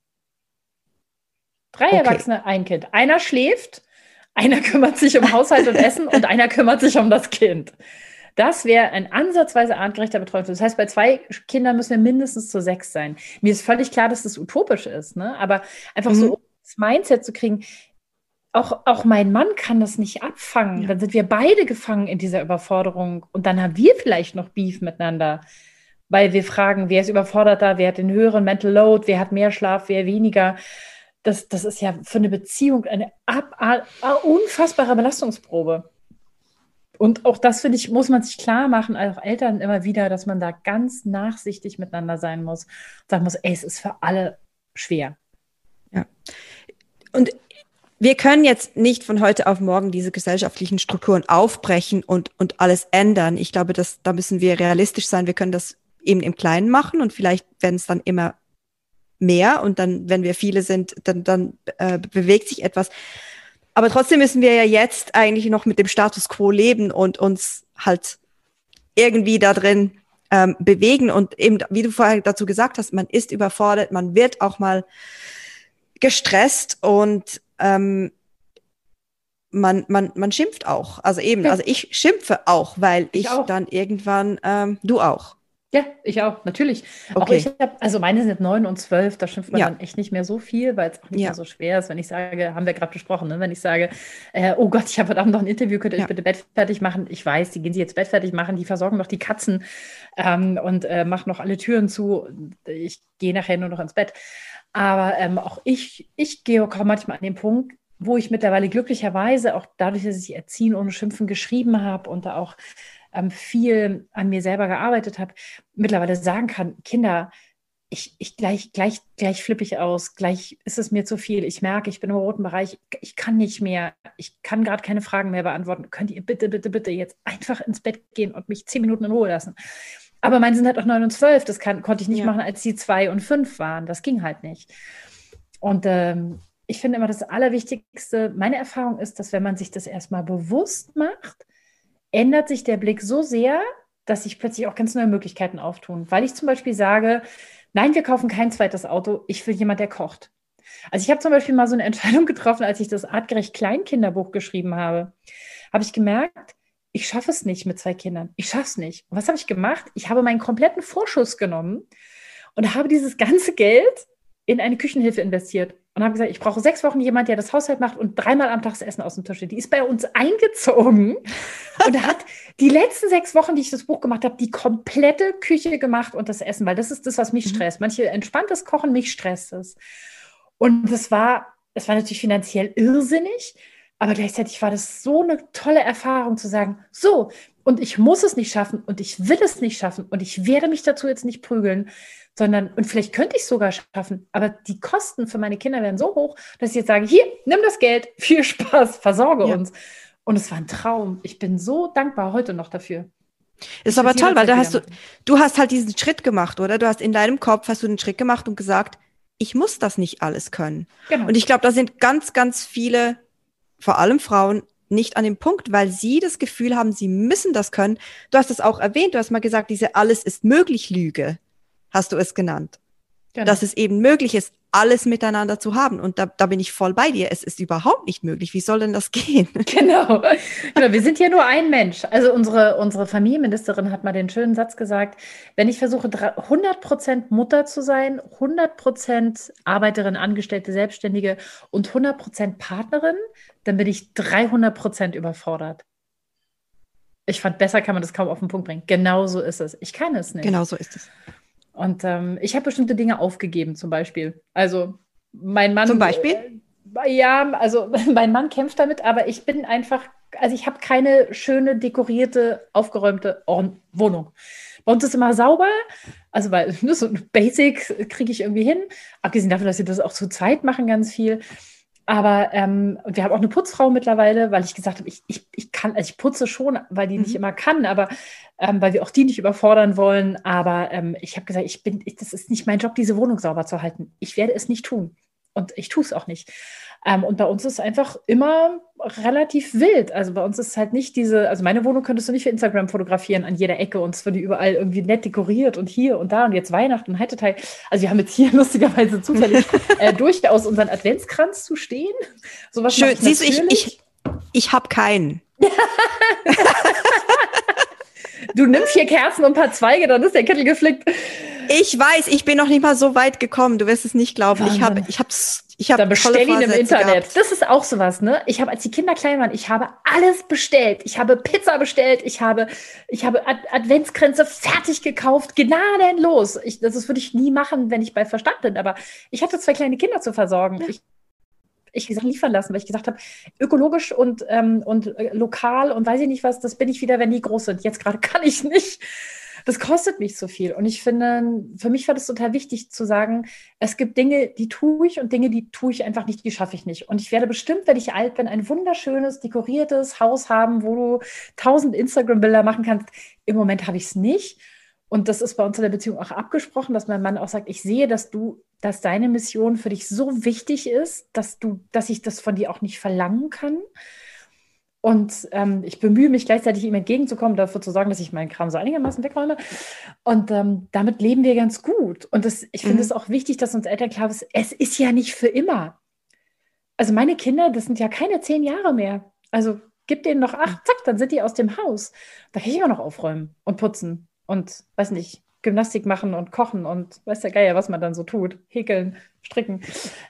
Speaker 2: 3
Speaker 1: Okay.
Speaker 2: Erwachsene, ein Kind. Einer schläft, einer kümmert sich um Haushalt und Essen und einer kümmert sich um das Kind. Das wäre ein ansatzweise artgerechter Betreuungsschlüssel. Das heißt, bei 2 Kindern müssen wir mindestens zu 6 sein. Mir ist völlig klar, dass das utopisch ist, ne? Aber einfach so, um das Mindset zu kriegen, auch mein Mann kann das nicht abfangen.
Speaker 1: Ja.
Speaker 2: Dann sind wir beide gefangen in dieser Überforderung und dann haben wir vielleicht noch Beef miteinander, weil wir fragen, wer ist überforderter, wer hat den höheren Mental Load, wer hat mehr Schlaf, wer weniger. Das ist ja für eine Beziehung eine unfassbare Belastungsprobe. Und auch das, finde ich, muss man sich klar machen, auch Eltern immer wieder, dass man da ganz nachsichtig miteinander sein muss. Sagen muss, ey, es ist für alle schwer.
Speaker 1: Ja. Und wir können jetzt nicht von heute auf morgen diese gesellschaftlichen Strukturen aufbrechen und alles ändern. Ich glaube, da müssen wir realistisch sein. Wir können das eben im Kleinen machen und vielleicht werden es dann immer mehr und dann, wenn wir viele sind, dann bewegt sich etwas. Aber trotzdem müssen wir ja jetzt eigentlich noch mit dem Status quo leben und uns halt irgendwie da drin bewegen. Und eben, wie du vorher dazu gesagt hast, man ist überfordert, man wird auch mal gestresst und man schimpft auch. Also eben, also ich schimpfe auch, weil ich
Speaker 2: auch.
Speaker 1: dann irgendwann, du auch.
Speaker 2: Ja, ich auch, natürlich. Auch
Speaker 1: Okay.
Speaker 2: ich also meine sind 9 und 12, da schimpft man
Speaker 1: Ja.
Speaker 2: dann echt nicht mehr so viel, weil es auch nicht
Speaker 1: Ja.
Speaker 2: mehr so schwer ist, wenn ich sage, haben wir gerade besprochen, ne? Wenn ich sage, oh Gott, ich habe heute Abend noch ein Interview, könnt ihr euch bitte Bett fertig machen? Ich weiß, die gehen sie jetzt Bett fertig machen, die versorgen noch die Katzen und machen noch alle Türen zu. Ich gehe nachher nur noch ins Bett. Aber auch ich komme manchmal an den Punkt, wo ich mittlerweile glücklicherweise, auch dadurch, dass ich Erziehen ohne Schimpfen geschrieben habe und da auch viel an mir selber gearbeitet habe, mittlerweile sagen kann, Kinder, ich gleich flippe ich aus, gleich ist es mir zu viel. Ich merke, ich bin im roten Bereich, ich kann nicht mehr, ich kann gerade keine Fragen mehr beantworten. Könnt ihr bitte jetzt einfach ins Bett gehen und mich 10 Minuten in Ruhe lassen? Aber meine sind halt auch 9 und 12, das konnte ich nicht machen, als sie 2 und 5 waren. Das ging halt nicht. Und ich finde immer das Allerwichtigste, meine Erfahrung ist, dass wenn man sich das erstmal bewusst macht, ändert sich der Blick so sehr, dass sich plötzlich auch ganz neue Möglichkeiten auftun. Weil ich zum Beispiel sage, nein, wir kaufen kein zweites Auto, ich will jemand, der kocht. Also ich habe zum Beispiel mal so eine Entscheidung getroffen, als ich das Artgerecht Kleinkinderbuch geschrieben habe ich gemerkt, ich schaffe es nicht mit 2 Kindern. Ich schaffe es nicht. Und was habe ich gemacht? Ich habe meinen kompletten Vorschuss genommen und habe dieses ganze Geld in eine Küchenhilfe investiert. Und habe gesagt, ich brauche 6 Wochen jemand, der das Haushalt macht und 3-mal am Tag das Essen aus dem Tisch steht. Die ist bei uns eingezogen und hat die letzten 6 Wochen, die ich das Buch gemacht habe, die komplette Küche gemacht und das Essen, weil das ist das, was mich stresst. Manche entspanntes Kochen, mich stresst es. Und es war natürlich finanziell irrsinnig, aber gleichzeitig war das so eine tolle Erfahrung zu sagen, so, und ich muss es nicht schaffen und ich will es nicht schaffen und ich werde mich dazu jetzt nicht prügeln, und vielleicht könnte ich es sogar schaffen, aber die Kosten für meine Kinder wären so hoch, dass ich jetzt sage, hier, nimm das Geld, viel Spaß, versorge uns. Und es war ein Traum. Ich bin so dankbar heute noch dafür.
Speaker 1: Ist aber toll, weil du hast halt diesen Schritt gemacht, oder? Du hast in deinem Kopf den Schritt gemacht und gesagt, ich muss das nicht alles können.
Speaker 2: Genau.
Speaker 1: Und ich glaube, da sind ganz, ganz viele, vor allem Frauen, nicht an dem Punkt, weil sie das Gefühl haben, sie müssen das können. Du hast es auch erwähnt, du hast mal gesagt, diese Alles ist möglich Lüge, hast du es genannt. Genau. Dass es eben möglich ist, alles miteinander zu haben. Und da bin ich voll bei dir. Es ist überhaupt nicht möglich. Wie soll denn das gehen?
Speaker 2: Genau. Wir sind ja nur ein Mensch. Also unsere Familienministerin hat mal den schönen Satz gesagt, wenn ich versuche, 100% Mutter zu sein, 100% Arbeiterin, Angestellte, Selbstständige und 100% Partnerin, dann bin ich 300% überfordert. Ich fand, besser kann man das kaum auf den Punkt bringen. Genau so ist es. Ich kann es nicht.
Speaker 1: Genau so ist es.
Speaker 2: Und ich habe bestimmte Dinge aufgegeben, zum Beispiel. Also mein Mann.
Speaker 1: Zum Beispiel?
Speaker 2: Ja, also mein Mann kämpft damit, aber ich bin einfach, also ich habe keine schöne, dekorierte, aufgeräumte Wohnung. Bei uns ist immer sauber, also weil so Basic kriege ich irgendwie hin. Abgesehen davon, dass wir das auch zu zweit machen, ganz viel. Aber und wir haben auch eine Putzfrau mittlerweile, weil ich gesagt habe, ich kann, also ich putze schon, weil die nicht immer kann, aber weil wir auch die nicht überfordern wollen. Aber ich habe gesagt, das ist nicht mein Job, diese Wohnung sauber zu halten. Ich werde es nicht tun. Und ich tue es auch nicht. Und bei uns ist es einfach immer relativ wild. Also bei uns ist halt nicht also meine Wohnung könntest du nicht für Instagram fotografieren an jeder Ecke und es wird überall irgendwie nett dekoriert und hier und da und jetzt Weihnachten und Heiteteil. Also wir haben jetzt hier lustigerweise zufällig durchaus unseren Adventskranz zu stehen. Sowas
Speaker 1: Schön, siehst du, ich habe keinen.
Speaker 2: Du nimmst 4 Kerzen und ein paar Zweige, dann ist der Kittel geflickt.
Speaker 1: Ich weiß, ich bin noch nicht mal so weit gekommen. Du wirst es nicht glauben.
Speaker 2: Wahnsinn.
Speaker 1: Ich habe
Speaker 2: Dann bestell ihn im Internet.
Speaker 1: Gehabt.
Speaker 2: Das ist auch sowas, ne? Ich habe, als die Kinder klein waren, ich habe alles bestellt. Ich habe Pizza bestellt. Ich habe Adventskränze fertig gekauft. Gnadenlos. Das würde ich nie machen, wenn ich bei Verstand bin. Aber ich hatte 2 kleine Kinder zu versorgen. Ja. Ich gesagt liefern lassen, weil ich gesagt habe, ökologisch und lokal und weiß ich nicht was, das bin ich wieder, wenn die groß sind. Jetzt gerade kann ich nicht. Das kostet mich so viel. Und ich finde, für mich war das total wichtig zu sagen, es gibt Dinge, die tue ich und Dinge, die tue ich einfach nicht, die schaffe ich nicht. Und ich werde bestimmt, wenn ich alt bin, ein wunderschönes, dekoriertes Haus haben, wo du 1000 Instagram-Bilder machen kannst. Im Moment habe ich es nicht. Und das ist bei uns in der Beziehung auch abgesprochen, dass mein Mann auch sagt, ich sehe, dass deine Mission für dich so wichtig ist, dass ich das von dir auch nicht verlangen kann. Und ich bemühe mich gleichzeitig, ihm entgegenzukommen, dafür zu sorgen, dass ich meinen Kram so einigermaßen wegräume. Und damit leben wir ganz gut. Und ich finde es auch wichtig, dass uns Eltern klar ist, es ist ja nicht für immer. Also meine Kinder, das sind ja keine 10 Jahre mehr. Also gib denen noch 8, zack, dann sind die aus dem Haus. Da kann ich immer noch aufräumen und putzen und, weiß nicht, Gymnastik machen und kochen und weiß der Geier, was man dann so tut. Häkeln, stricken.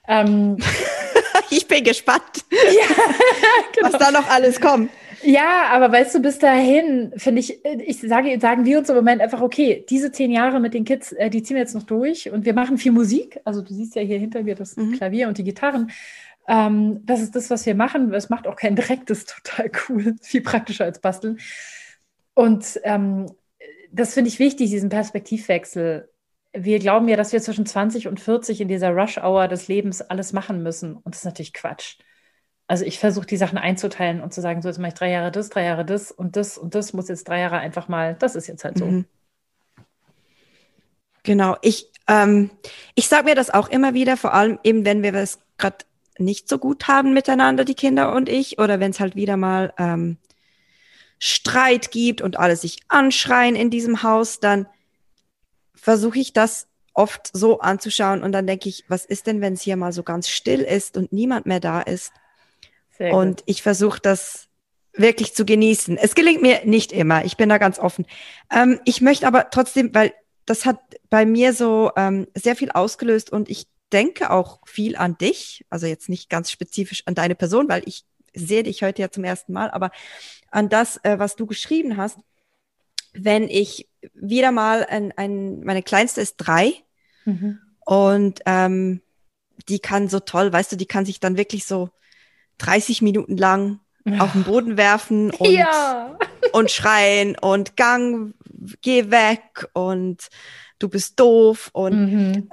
Speaker 1: Ich bin gespannt,
Speaker 2: ja, genau.
Speaker 1: was da noch alles kommt.
Speaker 2: Ja, aber weißt du, bis dahin, finde sagen wir uns im Moment einfach, okay, diese 10 Jahre mit den Kids, die ziehen wir jetzt noch durch und wir machen viel Musik. Also du siehst ja hier hinter mir das Klavier und die Gitarren. Das ist das, was wir machen. Es macht auch keinen Dreck, das ist total cool. Viel praktischer als basteln. Und das finde ich wichtig, diesen Perspektivwechsel. Wir glauben ja, dass wir zwischen 20 und 40 in dieser Rush-Hour des Lebens alles machen müssen. Und das ist natürlich Quatsch. Also ich versuche, die Sachen einzuteilen und zu sagen, so jetzt mache ich 3 Jahre das und das muss jetzt 3 Jahre einfach mal, das ist jetzt halt so.
Speaker 1: Genau, ich sage mir das auch immer wieder, vor allem eben, wenn wir es gerade nicht so gut haben miteinander, die Kinder und ich, oder wenn es halt wieder mal Streit gibt und alle sich anschreien in diesem Haus, dann versuche ich das oft so anzuschauen und dann denke ich, was ist denn, wenn es hier mal so ganz still ist und niemand mehr da ist? Sehr und gut. Ich versuche das wirklich zu genießen. Es gelingt mir nicht immer, ich bin da ganz offen. Ich möchte aber trotzdem, weil das hat bei mir so sehr viel ausgelöst und ich denke auch viel an dich, also jetzt nicht ganz spezifisch an deine Person, weil ich sehe dich heute ja zum ersten Mal, aber an das, was du geschrieben hast. Wenn ich wieder mal meine Kleinste ist 3 und die kann so toll, weißt du, die kann sich dann wirklich so 30 Minuten lang auf den Boden werfen und schreien und geh weg und du bist doof und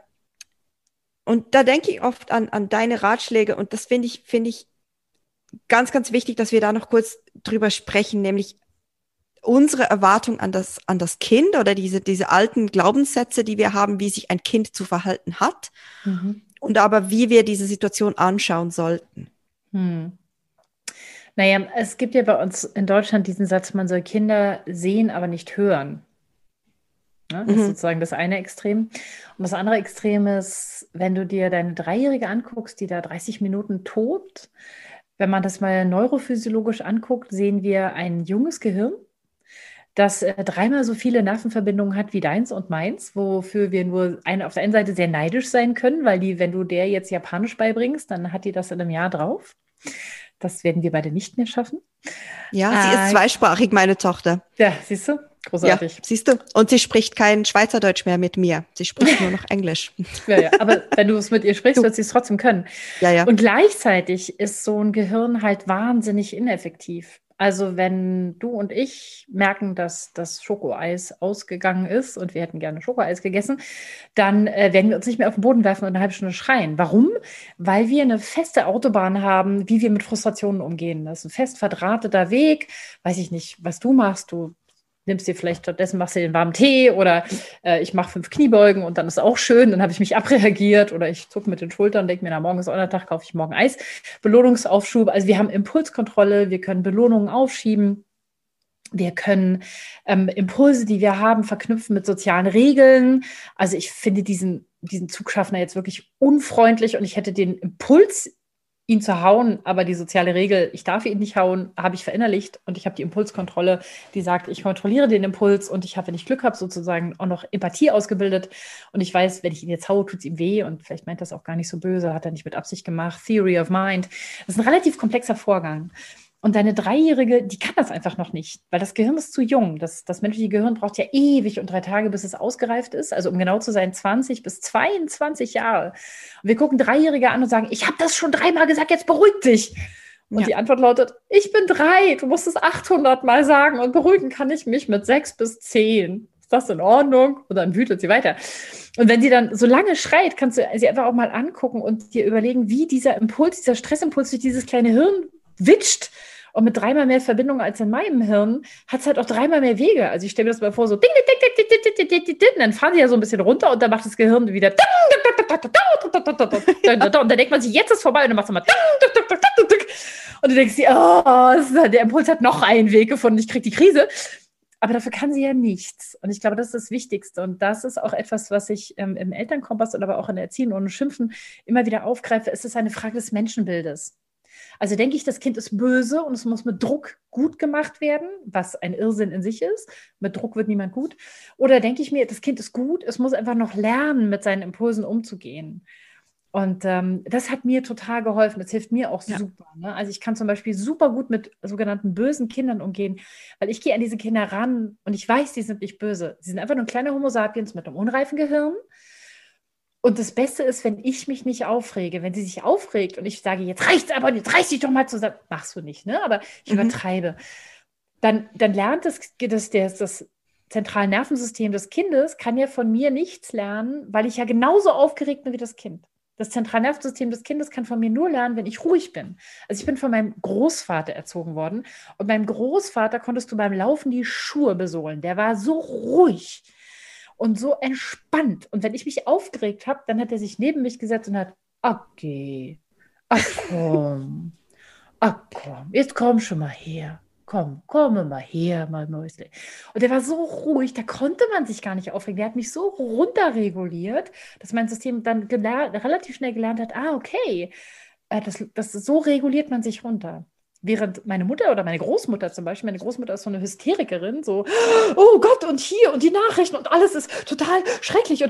Speaker 1: da denke ich oft an deine Ratschläge und das finde ich ganz, ganz wichtig, dass wir da noch kurz drüber sprechen, nämlich unsere Erwartung an das Kind oder diese alten Glaubenssätze, die wir haben, wie sich ein Kind zu verhalten hat und aber wie wir diese Situation anschauen sollten.
Speaker 2: Naja, es gibt ja bei uns in Deutschland diesen Satz, man soll Kinder sehen, aber nicht hören. Ja, das ist sozusagen das eine Extrem. Und das andere Extrem ist, wenn du dir deine 3-Jährige anguckst, die da 30 Minuten tobt, wenn man das mal neurophysiologisch anguckt, sehen wir ein junges Gehirn, das 3-mal so viele Nervenverbindungen hat wie deins und meins, wofür wir nur auf der einen Seite sehr neidisch sein können, weil wenn du der jetzt Japanisch beibringst, dann hat die das in einem Jahr drauf. Das werden wir beide nicht mehr schaffen.
Speaker 1: Ja, sie ist zweisprachig, meine Tochter.
Speaker 2: Ja, siehst du? Großartig.
Speaker 1: Ja, siehst du? Und sie spricht kein Schweizerdeutsch mehr mit mir. Sie spricht nur noch Englisch.
Speaker 2: Ja, aber wenn du es mit ihr sprichst, wird sie es trotzdem können.
Speaker 1: Ja.
Speaker 2: Und gleichzeitig ist so ein Gehirn halt wahnsinnig ineffektiv. Also wenn du und ich merken, dass das Schokoeis ausgegangen ist und wir hätten gerne Schokoeis gegessen, dann werden wir uns nicht mehr auf den Boden werfen und eine halbe Stunde schreien. Warum? Weil wir eine feste Autobahn haben, wie wir mit Frustrationen umgehen. Das ist ein fest verdrahteter Weg. Weiß ich nicht, was du machst. Du nimmst dir vielleicht stattdessen, machst dir den warmen Tee oder ich mache 5 Kniebeugen und dann ist auch schön, dann habe ich mich abreagiert oder ich zucke mit den Schultern und denke mir, na, morgen ist auch der Tag, kaufe ich morgen Eis. Belohnungsaufschub, also wir haben Impulskontrolle, wir können Belohnungen aufschieben, wir können Impulse, die wir haben, verknüpfen mit sozialen Regeln. Also ich finde diesen Zugschaffner jetzt wirklich unfreundlich und ich hätte den Impuls, ihn zu hauen, aber die soziale Regel, ich darf ihn nicht hauen, habe ich verinnerlicht und ich habe die Impulskontrolle, die sagt, ich kontrolliere den Impuls und ich habe, wenn ich Glück habe, sozusagen auch noch Empathie ausgebildet und ich weiß, wenn ich ihn jetzt haue, tut es ihm weh und vielleicht meint das auch gar nicht so böse, hat er nicht mit Absicht gemacht, Theory of Mind. Das ist ein relativ komplexer Vorgang. Und deine Dreijährige, die kann das einfach noch nicht, weil das Gehirn ist zu jung. Das menschliche Gehirn braucht ja ewig und 3 Tage, bis es ausgereift ist. Also um genau zu sein, 20 bis 22 Jahre. Und wir gucken Dreijährige an und sagen, ich habe das schon 3-mal gesagt, jetzt beruhig dich. Und die Antwort lautet, ich bin 3, du musst es 800 Mal sagen und beruhigen kann ich mich mit 6 bis 10. Ist das in Ordnung? Und dann wütelt sie weiter. Und wenn sie dann so lange schreit, kannst du sie einfach auch mal angucken und dir überlegen, wie dieser Impuls, dieser Stressimpuls durch dieses kleine Hirn witscht. Und mit 3-mal mehr Verbindung als in meinem Hirn hat es halt auch 3-mal mehr Wege. Also ich stelle mir das mal vor, so ding, ding, ding, ding, ding, ding, ding, ding, und dann fahren sie ja so ein bisschen runter und dann macht das Gehirn wieder und dann denkt man sich, jetzt ist vorbei und dann macht es mal und du denkst dir, oh, der Impuls hat noch einen Weg gefunden, ich kriege die Krise. Aber dafür kann sie ja nichts. Und ich glaube, das ist das Wichtigste. Und das ist auch etwas, was ich im Elternkompass und aber auch in der Erziehung ohne Schimpfen immer wieder aufgreife. Es ist eine Frage des Menschenbildes. Also denke ich, das Kind ist böse und es muss mit Druck gut gemacht werden, was ein Irrsinn in sich ist. Mit Druck wird niemand gut. Oder denke ich mir, das Kind ist gut, es muss einfach noch lernen, mit seinen Impulsen umzugehen. Und das hat mir total geholfen. Das hilft mir auch super. Ne? Also ich kann zum Beispiel super gut mit sogenannten bösen Kindern umgehen, weil ich gehe an diese Kinder ran und ich weiß, die sind nicht böse. Sie sind einfach nur kleine Homo sapiens mit einem unreifen Gehirn. Und das Beste ist, wenn ich mich nicht aufrege, wenn sie sich aufregt und ich sage, jetzt reicht's aber, jetzt reiß dich doch mal zusammen. Machst du nicht, ne? Aber ich übertreibe. Dann lernt das zentrale Nervensystem des Kindes, kann ja von mir nichts lernen, weil ich ja genauso aufgeregt bin wie das Kind. Das zentrale Nervensystem des Kindes kann von mir nur lernen, wenn ich ruhig bin. Also ich bin von meinem Großvater erzogen worden und meinem Großvater konntest du beim Laufen die Schuhe besohlen. Der war so ruhig und so entspannt. Und wenn ich mich aufgeregt habe, dann hat er sich neben mich gesetzt und hat, okay, ach komm, jetzt komm schon mal her. Komm mal her, mein Mäusle. Und der war so ruhig, da konnte man sich gar nicht aufregen. Der hat mich so runterreguliert, dass mein System dann relativ schnell gelernt hat, okay, so reguliert man sich runter. Während meine Mutter oder meine Großmutter zum Beispiel, meine Großmutter ist so eine Hysterikerin, so, oh Gott, und hier und die Nachrichten und alles ist total schrecklich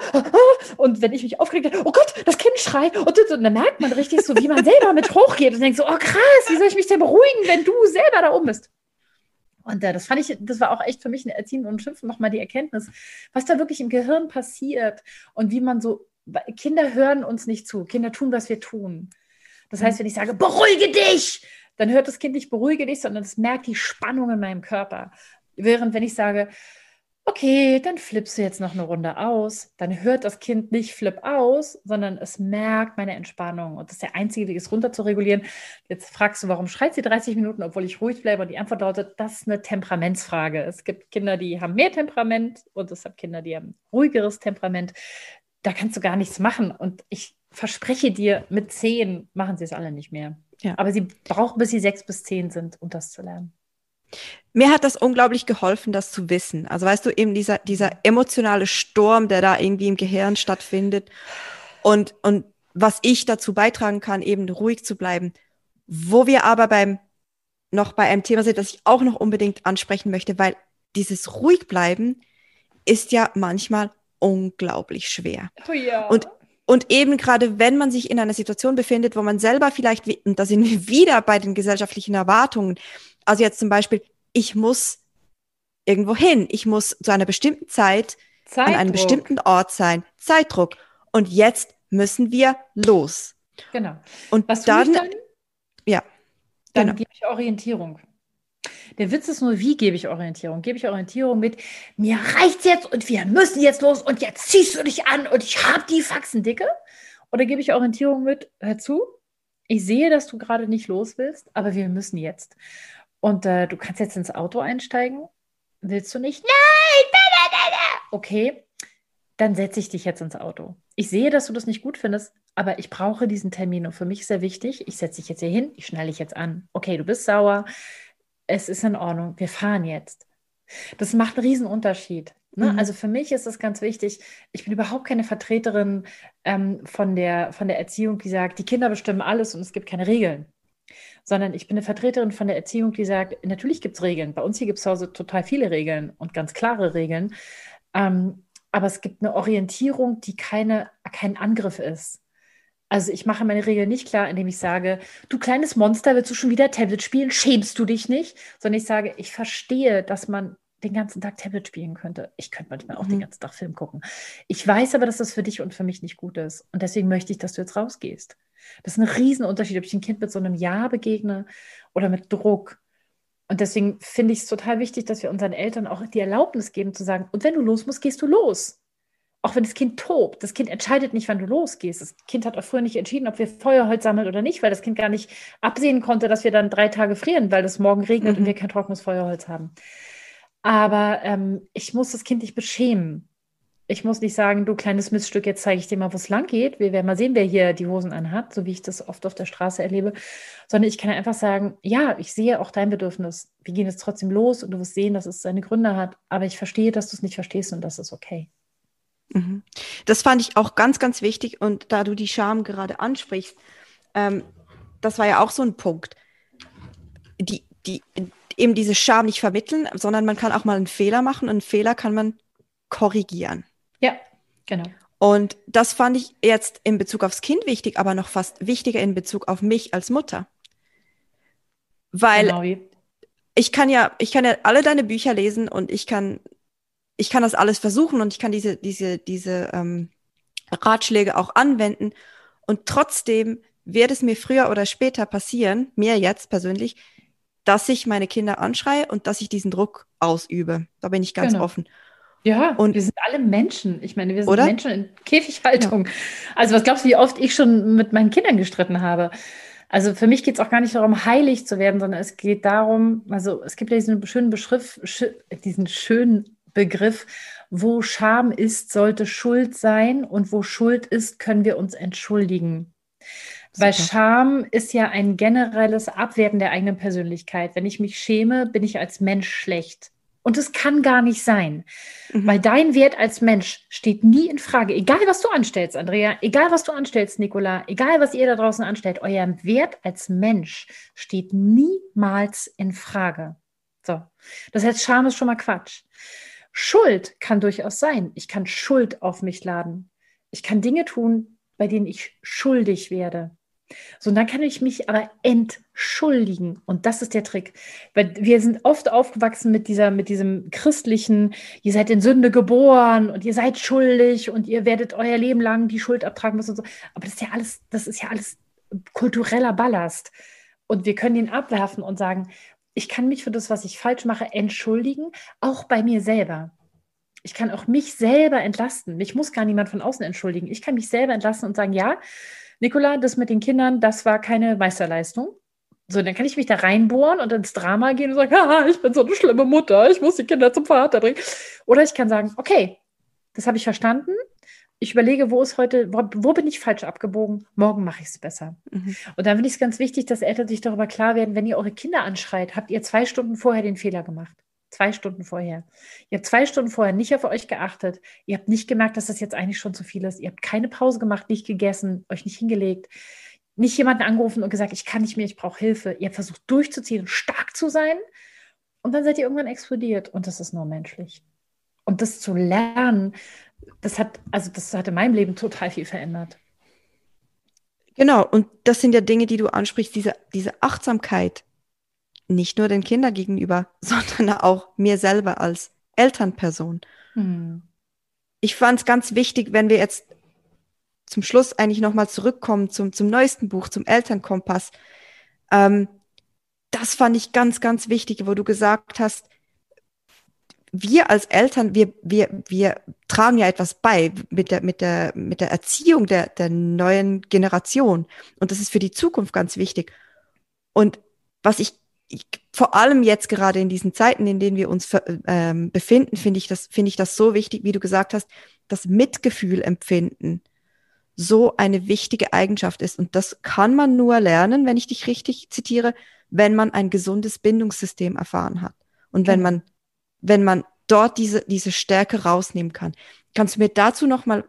Speaker 2: und wenn ich mich aufgeregt habe, oh Gott, das Kind schreit und dann merkt man richtig so, wie man selber mit hochgeht und denkt so, oh krass, wie soll ich mich denn beruhigen, wenn du selber da oben bist? Und das war auch echt für mich ein Erziehen und Schimpfen nochmal die Erkenntnis, was da wirklich im Gehirn passiert und wie man so, Kinder hören uns nicht zu, Kinder tun, was wir tun. Das heißt, wenn ich sage, beruhige dich, dann hört das Kind nicht beruhige dich, sondern es merkt die Spannung in meinem Körper. Während wenn ich sage, okay, dann flippst du jetzt noch eine Runde aus, dann hört das Kind nicht flipp aus, sondern es merkt meine Entspannung. Und das ist der einzige Weg, es runter zu regulieren. Jetzt fragst du, warum schreit sie 30 Minuten, obwohl ich ruhig bleibe? Und die Antwort lautet, das ist eine Temperamentsfrage. Es gibt Kinder, die haben mehr Temperament und es gibt Kinder, die haben ruhigeres Temperament. Da kannst du gar nichts machen. Und ich verspreche dir, mit 10 machen sie es alle nicht mehr. Ja. Aber sie brauchen, bis sie 6 bis 10 sind, um das zu lernen.
Speaker 1: Mir hat das unglaublich geholfen, das zu wissen. Also weißt du, eben dieser emotionale Sturm, der da irgendwie im Gehirn stattfindet und was ich dazu beitragen kann, eben ruhig zu bleiben. Wo wir aber noch bei einem Thema sind, das ich auch noch unbedingt ansprechen möchte, weil dieses ruhig bleiben ist ja manchmal unglaublich schwer.
Speaker 2: Oh ja.
Speaker 1: Und eben gerade, wenn man sich in einer Situation befindet, wo man selber vielleicht, und da sind wir wieder bei den gesellschaftlichen Erwartungen, also jetzt zum Beispiel, ich muss irgendwo hin, ich muss zu einer bestimmten Zeit an einem bestimmten Ort sein, Zeitdruck. Und jetzt müssen wir los.
Speaker 2: Genau.
Speaker 1: Und
Speaker 2: was dann?
Speaker 1: Ja.
Speaker 2: Dann gebe ich Orientierung. Der Witz ist nur, wie gebe ich Orientierung? Gebe ich Orientierung mit, mir reicht's jetzt und wir müssen jetzt los und jetzt ziehst du dich an und ich habe die Faxen dicke? Oder gebe ich Orientierung mit, hör zu, ich sehe, dass du gerade nicht los willst, aber wir müssen jetzt. Und du kannst jetzt ins Auto einsteigen. Willst du nicht? Nein! Okay, dann setze ich dich jetzt ins Auto. Ich sehe, dass du das nicht gut findest, aber ich brauche diesen Termin und für mich ist er wichtig. Ich setze dich jetzt hier hin, ich schnalle dich jetzt an. Okay, du bist sauer, es ist in Ordnung, wir fahren jetzt. Das macht einen riesen Unterschied. Ne?
Speaker 1: Mhm.
Speaker 2: Also für mich ist es ganz wichtig, ich bin überhaupt keine Vertreterin von der Erziehung, die sagt, die Kinder bestimmen alles und es gibt keine Regeln. Sondern ich bin eine Vertreterin von der Erziehung, die sagt, natürlich gibt es Regeln. Bei uns hier gibt es zu Hause total viele Regeln und ganz klare Regeln. Aber es gibt eine Orientierung, die kein Angriff ist. Also ich mache meine Regeln nicht klar, indem ich sage, du kleines Monster, willst du schon wieder Tablet spielen? Schämst du dich nicht? Sondern ich sage, ich verstehe, dass man den ganzen Tag Tablet spielen könnte. Ich könnte manchmal auch den ganzen Tag Film gucken. Ich weiß aber, dass das für dich und für mich nicht gut ist. Und deswegen möchte ich, dass du jetzt rausgehst. Das ist ein Riesenunterschied, ob ich ein Kind mit so einem Ja begegne oder mit Druck. Und deswegen finde ich es total wichtig, dass wir unseren Eltern auch die Erlaubnis geben zu sagen, und wenn du los musst, gehst du los. Auch wenn das Kind tobt. Das Kind entscheidet nicht, wann du losgehst. Das Kind hat auch früher nicht entschieden, ob wir Feuerholz sammeln oder nicht, weil das Kind gar nicht absehen konnte, dass wir dann 3 Tage frieren, weil es morgen regnet und wir kein trockenes Feuerholz haben. Aber ich muss das Kind nicht beschämen. Ich muss nicht sagen, du kleines Miststück, jetzt zeige ich dir mal, wo es lang geht. Wir werden mal sehen, wer hier die Hosen anhat, so wie ich das oft auf der Straße erlebe. Sondern ich kann einfach sagen, ja, ich sehe auch dein Bedürfnis. Wir gehen jetzt trotzdem los und du wirst sehen, dass es seine Gründe hat. Aber ich verstehe, dass du es nicht verstehst und das ist okay.
Speaker 1: Das fand ich auch ganz, ganz wichtig. Und da du die Scham gerade ansprichst, das war ja auch so ein Punkt. Eben diese Scham nicht vermitteln, sondern man kann auch mal einen Fehler machen und einen Fehler kann man korrigieren.
Speaker 2: Ja, genau.
Speaker 1: Und das fand ich jetzt in Bezug aufs Kind wichtig, aber noch fast wichtiger in Bezug auf mich als Mutter. Weil
Speaker 2: Genau.
Speaker 1: ich kann ja alle deine Bücher lesen und ich kann das alles versuchen und ich kann diese Ratschläge auch anwenden. Und trotzdem wird es mir früher oder später passieren, mir jetzt persönlich, dass ich meine Kinder anschreie und dass ich diesen Druck ausübe. Da bin ich ganz offen.
Speaker 2: Ja,
Speaker 1: Und
Speaker 2: wir sind alle Menschen. Ich meine, wir sind
Speaker 1: oder?
Speaker 2: Menschen in Käfighaltung. Also was glaubst du, wie oft ich schon mit meinen Kindern gestritten habe? Also für mich geht es auch gar nicht darum, heilig zu werden, sondern es geht darum, also es gibt ja diesen schönen Begriff, wo Scham ist, sollte Schuld sein und wo Schuld ist, können wir uns entschuldigen. Weil
Speaker 1: Super.
Speaker 2: Scham ist ja ein generelles Abwerten der eigenen Persönlichkeit. Wenn ich mich schäme, bin ich als Mensch schlecht. Und es kann gar nicht sein, weil dein Wert als Mensch steht nie in Frage. Egal, was du anstellst, Andrea, egal, was du anstellst, Nicola, egal, was ihr da draußen anstellt, euer Wert als Mensch steht niemals in Frage. So, das heißt, Scham ist schon mal Quatsch. Schuld kann durchaus sein. Ich kann Schuld auf mich laden. Ich kann Dinge tun, bei denen ich schuldig werde. So, und dann kann ich mich aber entschuldigen. Und das ist der Trick. Weil wir sind oft aufgewachsen mit diesem christlichen, ihr seid in Sünde geboren und ihr seid schuldig und ihr werdet euer Leben lang die Schuld abtragen müssen und so. Aber das ist ja alles kultureller Ballast. Und wir können ihn abwerfen und sagen, ich kann mich für das, was ich falsch mache, entschuldigen, auch bei mir selber. Ich kann auch mich selber entlasten. Mich muss gar niemand von außen entschuldigen. Ich kann mich selber entlasten und sagen, ja, Nicola, das mit den Kindern, das war keine Meisterleistung. So, dann kann ich mich da reinbohren und ins Drama gehen und sagen, ah, ich bin so eine schlimme Mutter, ich muss die Kinder zum Vater bringen. Oder ich kann sagen, okay, das habe ich verstanden. Ich überlege, wo bin ich falsch abgebogen? Morgen mache ich es besser. Und dann finde ich es ganz wichtig, dass Eltern sich darüber klar werden, wenn ihr eure Kinder anschreit, habt ihr 2 Stunden vorher den Fehler gemacht. 2 Stunden vorher. Ihr habt 2 Stunden vorher nicht auf euch geachtet. Ihr habt nicht gemerkt, dass das jetzt eigentlich schon zu viel ist. Ihr habt keine Pause gemacht, nicht gegessen, euch nicht hingelegt, nicht jemanden angerufen und gesagt, ich kann nicht mehr, ich brauche Hilfe. Ihr habt versucht durchzuziehen und stark zu sein. Und dann seid ihr irgendwann explodiert. Und das ist nur menschlich. Und das zu lernen, das hat in meinem Leben total viel verändert.
Speaker 1: Genau, und das sind ja Dinge, die du ansprichst, diese Achtsamkeit, nicht nur den Kindern gegenüber, sondern auch mir selber als Elternperson. Ich fand es ganz wichtig, wenn wir jetzt zum Schluss eigentlich nochmal zurückkommen zum neuesten Buch, zum Elternkompass. das fand ich ganz, ganz wichtig, wo du gesagt hast, wir als Eltern, wir tragen ja etwas bei mit der Erziehung der neuen Generation. Und das ist für die Zukunft ganz wichtig. Und was ich vor allem jetzt gerade in diesen Zeiten, in denen wir uns befinden, finde ich das so wichtig, wie du gesagt hast, das Mitgefühl empfinden so eine wichtige Eigenschaft ist. Und das kann man nur lernen, wenn ich dich richtig zitiere, wenn man ein gesundes Bindungssystem erfahren hat. Und wenn man dort diese Stärke rausnehmen kann. Kannst du mir dazu noch mal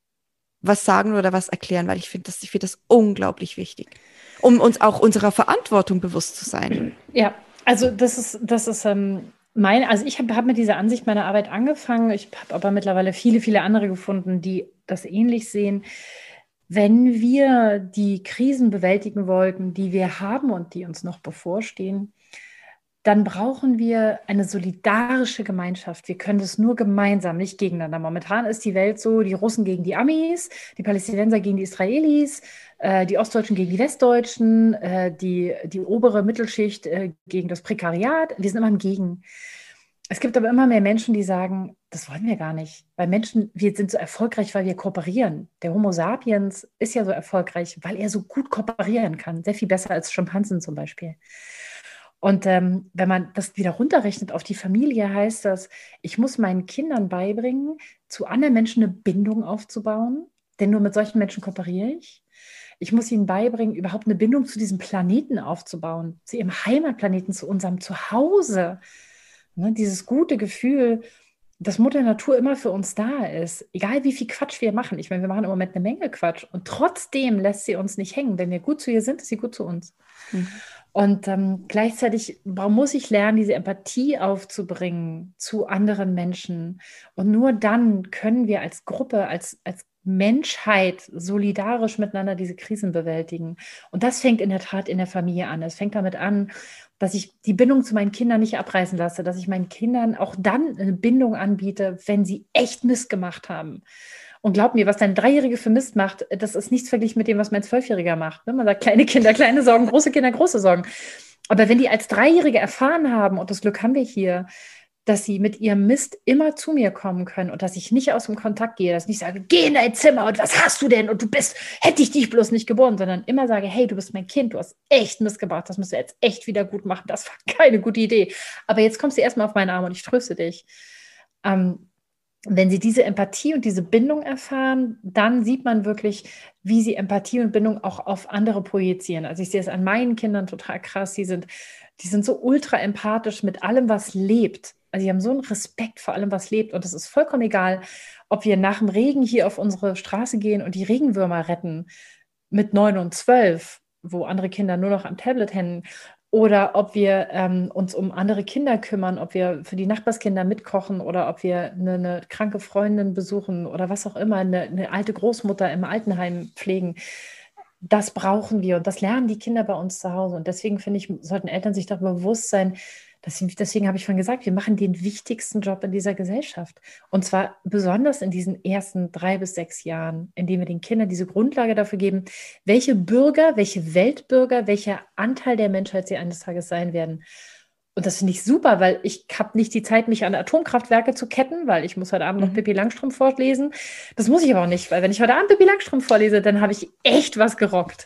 Speaker 1: was sagen oder was erklären? Weil ich finde das unglaublich wichtig, um uns auch unserer Verantwortung bewusst zu sein.
Speaker 2: Ja, also das ist also ich hab mit dieser Ansicht meiner Arbeit angefangen. Ich habe aber mittlerweile viele, viele andere gefunden, die das ähnlich sehen. Wenn wir die Krisen bewältigen wollten, die wir haben und die uns noch bevorstehen, dann brauchen wir eine solidarische Gemeinschaft. Wir können das nur gemeinsam, nicht gegeneinander. Momentan ist die Welt so, die Russen gegen die Amis, die Palästinenser gegen die Israelis, die Ostdeutschen gegen die Westdeutschen, die obere Mittelschicht gegen das Prekariat. Wir sind immer im Gegen. Es gibt aber immer mehr Menschen, die sagen, das wollen wir gar nicht. Weil Menschen, wir sind so erfolgreich, weil wir kooperieren. Der Homo sapiens ist ja so erfolgreich, weil er so gut kooperieren kann. Sehr viel besser als Schimpansen zum Beispiel. Und wenn man das wieder runterrechnet auf die Familie, heißt das, ich muss meinen Kindern beibringen, zu anderen Menschen eine Bindung aufzubauen, denn nur mit solchen Menschen kooperiere ich. Ich muss ihnen beibringen, überhaupt eine Bindung zu diesem Planeten aufzubauen, zu ihrem Heimatplaneten, zu unserem Zuhause. Ne, dieses gute Gefühl, dass Mutter Natur immer für uns da ist, egal wie viel Quatsch wir machen. Ich meine, wir machen im Moment eine Menge Quatsch und trotzdem lässt sie uns nicht hängen. Wenn wir gut zu ihr sind, ist sie gut zu uns. Mhm. Und gleichzeitig muss ich lernen, diese Empathie aufzubringen zu anderen Menschen. Und nur dann können wir als Gruppe, als Menschheit solidarisch miteinander diese Krisen bewältigen. Und das fängt in der Tat in der Familie an. Es fängt damit an, dass ich die Bindung zu meinen Kindern nicht abreißen lasse, dass ich meinen Kindern auch dann eine Bindung anbiete, wenn sie echt Mist gemacht haben. Und glaub mir, was dein Dreijährige für Mist macht, das ist nichts verglichen mit dem, was mein Zwölfjähriger macht. Man sagt, kleine Kinder, kleine Sorgen, große Kinder, große Sorgen. Aber wenn die als Dreijährige erfahren haben, und das Glück haben wir hier, dass sie mit ihrem Mist immer zu mir kommen können und dass ich nicht aus dem Kontakt gehe, dass ich nicht sage, geh in dein Zimmer und was hast du denn und hätte ich dich bloß nicht geboren, sondern immer sage, hey, du bist mein Kind, du hast echt Mist gebracht, das musst du jetzt echt wieder gut machen, das war keine gute Idee. Aber jetzt kommst du erstmal auf meinen Arm und ich tröste dich. Wenn sie diese Empathie und diese Bindung erfahren, dann sieht man wirklich, wie sie Empathie und Bindung auch auf andere projizieren. Also ich sehe es an meinen Kindern total krass, die sind so ultra empathisch mit allem, was lebt. Also die haben so einen Respekt vor allem, was lebt. Und es ist vollkommen egal, ob wir nach dem Regen hier auf unsere Straße gehen und die Regenwürmer retten mit 9 und 12, wo andere Kinder nur noch am Tablet hängen, oder ob wir uns um andere Kinder kümmern, ob wir für die Nachbarskinder mitkochen oder ob wir eine kranke Freundin besuchen oder was auch immer, eine alte Großmutter im Altenheim pflegen. Das brauchen wir und das lernen die Kinder bei uns zu Hause. Und deswegen finde ich, sollten Eltern sich darüber bewusst sein, deswegen habe ich vorhin gesagt, wir machen den wichtigsten Job in dieser Gesellschaft. Und zwar besonders in diesen ersten 3 bis 6 Jahren, indem wir den Kindern diese Grundlage dafür geben, welche Bürger, welche Weltbürger, welcher Anteil der Menschheit sie eines Tages sein werden. Und das finde ich super, weil ich habe nicht die Zeit, mich an Atomkraftwerke zu ketten, weil ich muss heute Abend noch Pippi Langstrumpf vorlesen. Das muss ich aber auch nicht, weil wenn ich heute Abend Pippi Langstrumpf vorlese, dann habe ich echt was gerockt.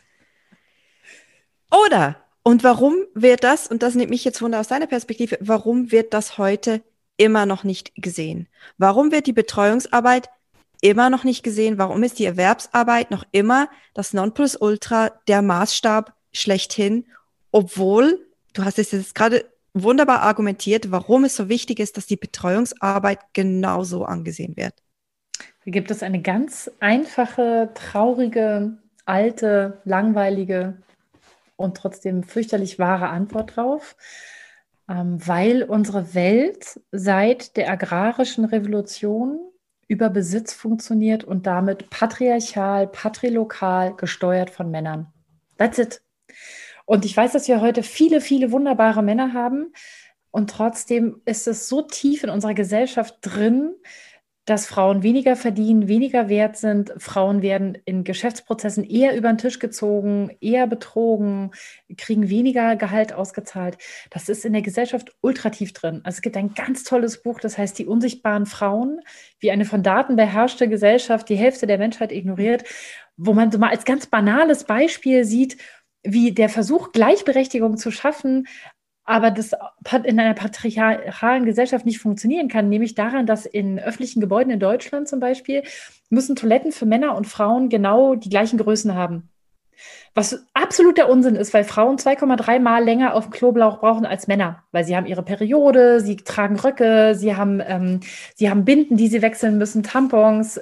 Speaker 1: Oder, und warum wird das, und das nimmt mich jetzt wunder aus deiner Perspektive, warum wird das heute immer noch nicht gesehen? Warum wird die Betreuungsarbeit immer noch nicht gesehen? Warum ist die Erwerbsarbeit noch immer das Nonplusultra, der Maßstab schlechthin, obwohl, du hast es jetzt gerade wunderbar argumentiert, warum es so wichtig ist, dass die Betreuungsarbeit genauso angesehen wird?
Speaker 2: Da gibt es eine ganz einfache, traurige, alte, langweilige und trotzdem fürchterlich wahre Antwort drauf, weil unsere Welt seit der agrarischen Revolution über Besitz funktioniert und damit patriarchal, patrilokal gesteuert von Männern. That's it. Und ich weiß, dass wir heute viele, viele wunderbare Männer haben und trotzdem ist es so tief in unserer Gesellschaft drin, dass Frauen weniger verdienen, weniger wert sind. Frauen werden in Geschäftsprozessen eher über den Tisch gezogen, eher betrogen, kriegen weniger Gehalt ausgezahlt. Das ist in der Gesellschaft ultra tief drin. Also es gibt ein ganz tolles Buch, das heißt Die unsichtbaren Frauen, wie eine von Daten beherrschte Gesellschaft die Hälfte der Menschheit ignoriert, wo man so mal als ganz banales Beispiel sieht, wie der Versuch, Gleichberechtigung zu schaffen, aber das in einer patriarchalen Gesellschaft nicht funktionieren kann, nämlich daran, dass in öffentlichen Gebäuden in Deutschland zum Beispiel müssen Toiletten für Männer und Frauen genau die gleichen Größen haben. Was absoluter Unsinn ist, weil Frauen 2,3 Mal länger auf dem Kloblauch brauchen als Männer, weil sie haben ihre Periode, sie tragen Röcke, sie haben Binden, die sie wechseln müssen, Tampons,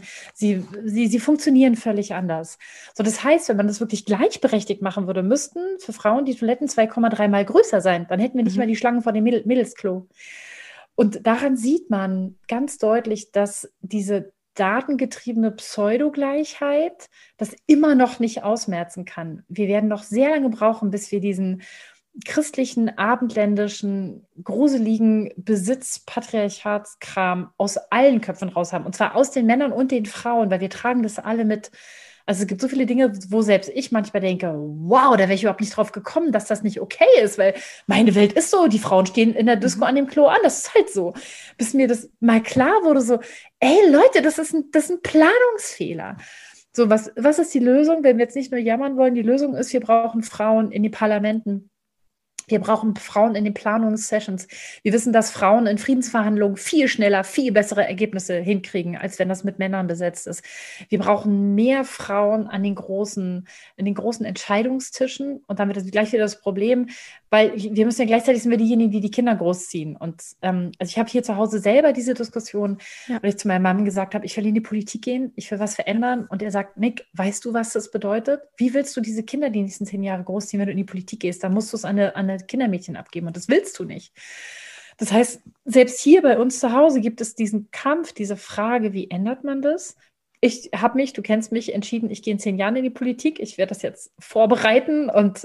Speaker 2: sie funktionieren völlig anders. So, das heißt, wenn man das wirklich gleichberechtigt machen würde, müssten für Frauen die Toiletten 2,3 Mal größer sein. Dann hätten wir nicht mehr die Schlangen vor dem Mädelsklo. Und daran sieht man ganz deutlich, dass diese datengetriebene Pseudogleichheit das immer noch nicht ausmerzen kann. Wir werden noch sehr lange brauchen, bis wir diesen christlichen, abendländischen, gruseligen Besitz-Patriarchatskram aus allen Köpfen raus haben. Und zwar aus den Männern und den Frauen, weil wir tragen das alle mit. Also es gibt so viele Dinge, wo selbst ich manchmal denke, wow, da wäre ich überhaupt nicht drauf gekommen, dass das nicht okay ist, weil meine Welt ist so, die Frauen stehen in der Disco an dem Klo an, das ist halt so. Bis mir das mal klar wurde, so, ey Leute, das ist ein Planungsfehler. So, was ist die Lösung, wenn wir jetzt nicht nur jammern wollen? Die Lösung ist, wir brauchen Frauen in den Parlamenten. Wir brauchen Frauen in den Planungssessions. Wir wissen, dass Frauen in Friedensverhandlungen viel schneller, viel bessere Ergebnisse hinkriegen, als wenn das mit Männern besetzt ist. Wir brauchen mehr Frauen in den großen Entscheidungstischen. Und damit ist gleich wieder das Problem, weil wir müssen ja gleichzeitig sind wir diejenigen, die die Kinder großziehen. Und also ich habe hier zu Hause selber diese Diskussion, weil ich zu meinem Mann gesagt habe, ich will in die Politik gehen, ich will was verändern. Und er sagt, Nick, weißt du, was das bedeutet? Wie willst du diese Kinder die nächsten 10 Jahre großziehen, wenn du in die Politik gehst? Dann musst du es an eine Kindermädchen abgeben und das willst du nicht. Das heißt, selbst hier bei uns zu Hause gibt es diesen Kampf, diese Frage, wie ändert man das? Ich habe mich, du kennst mich, entschieden, ich gehe in 10 Jahren in die Politik. Ich werde das jetzt vorbereiten und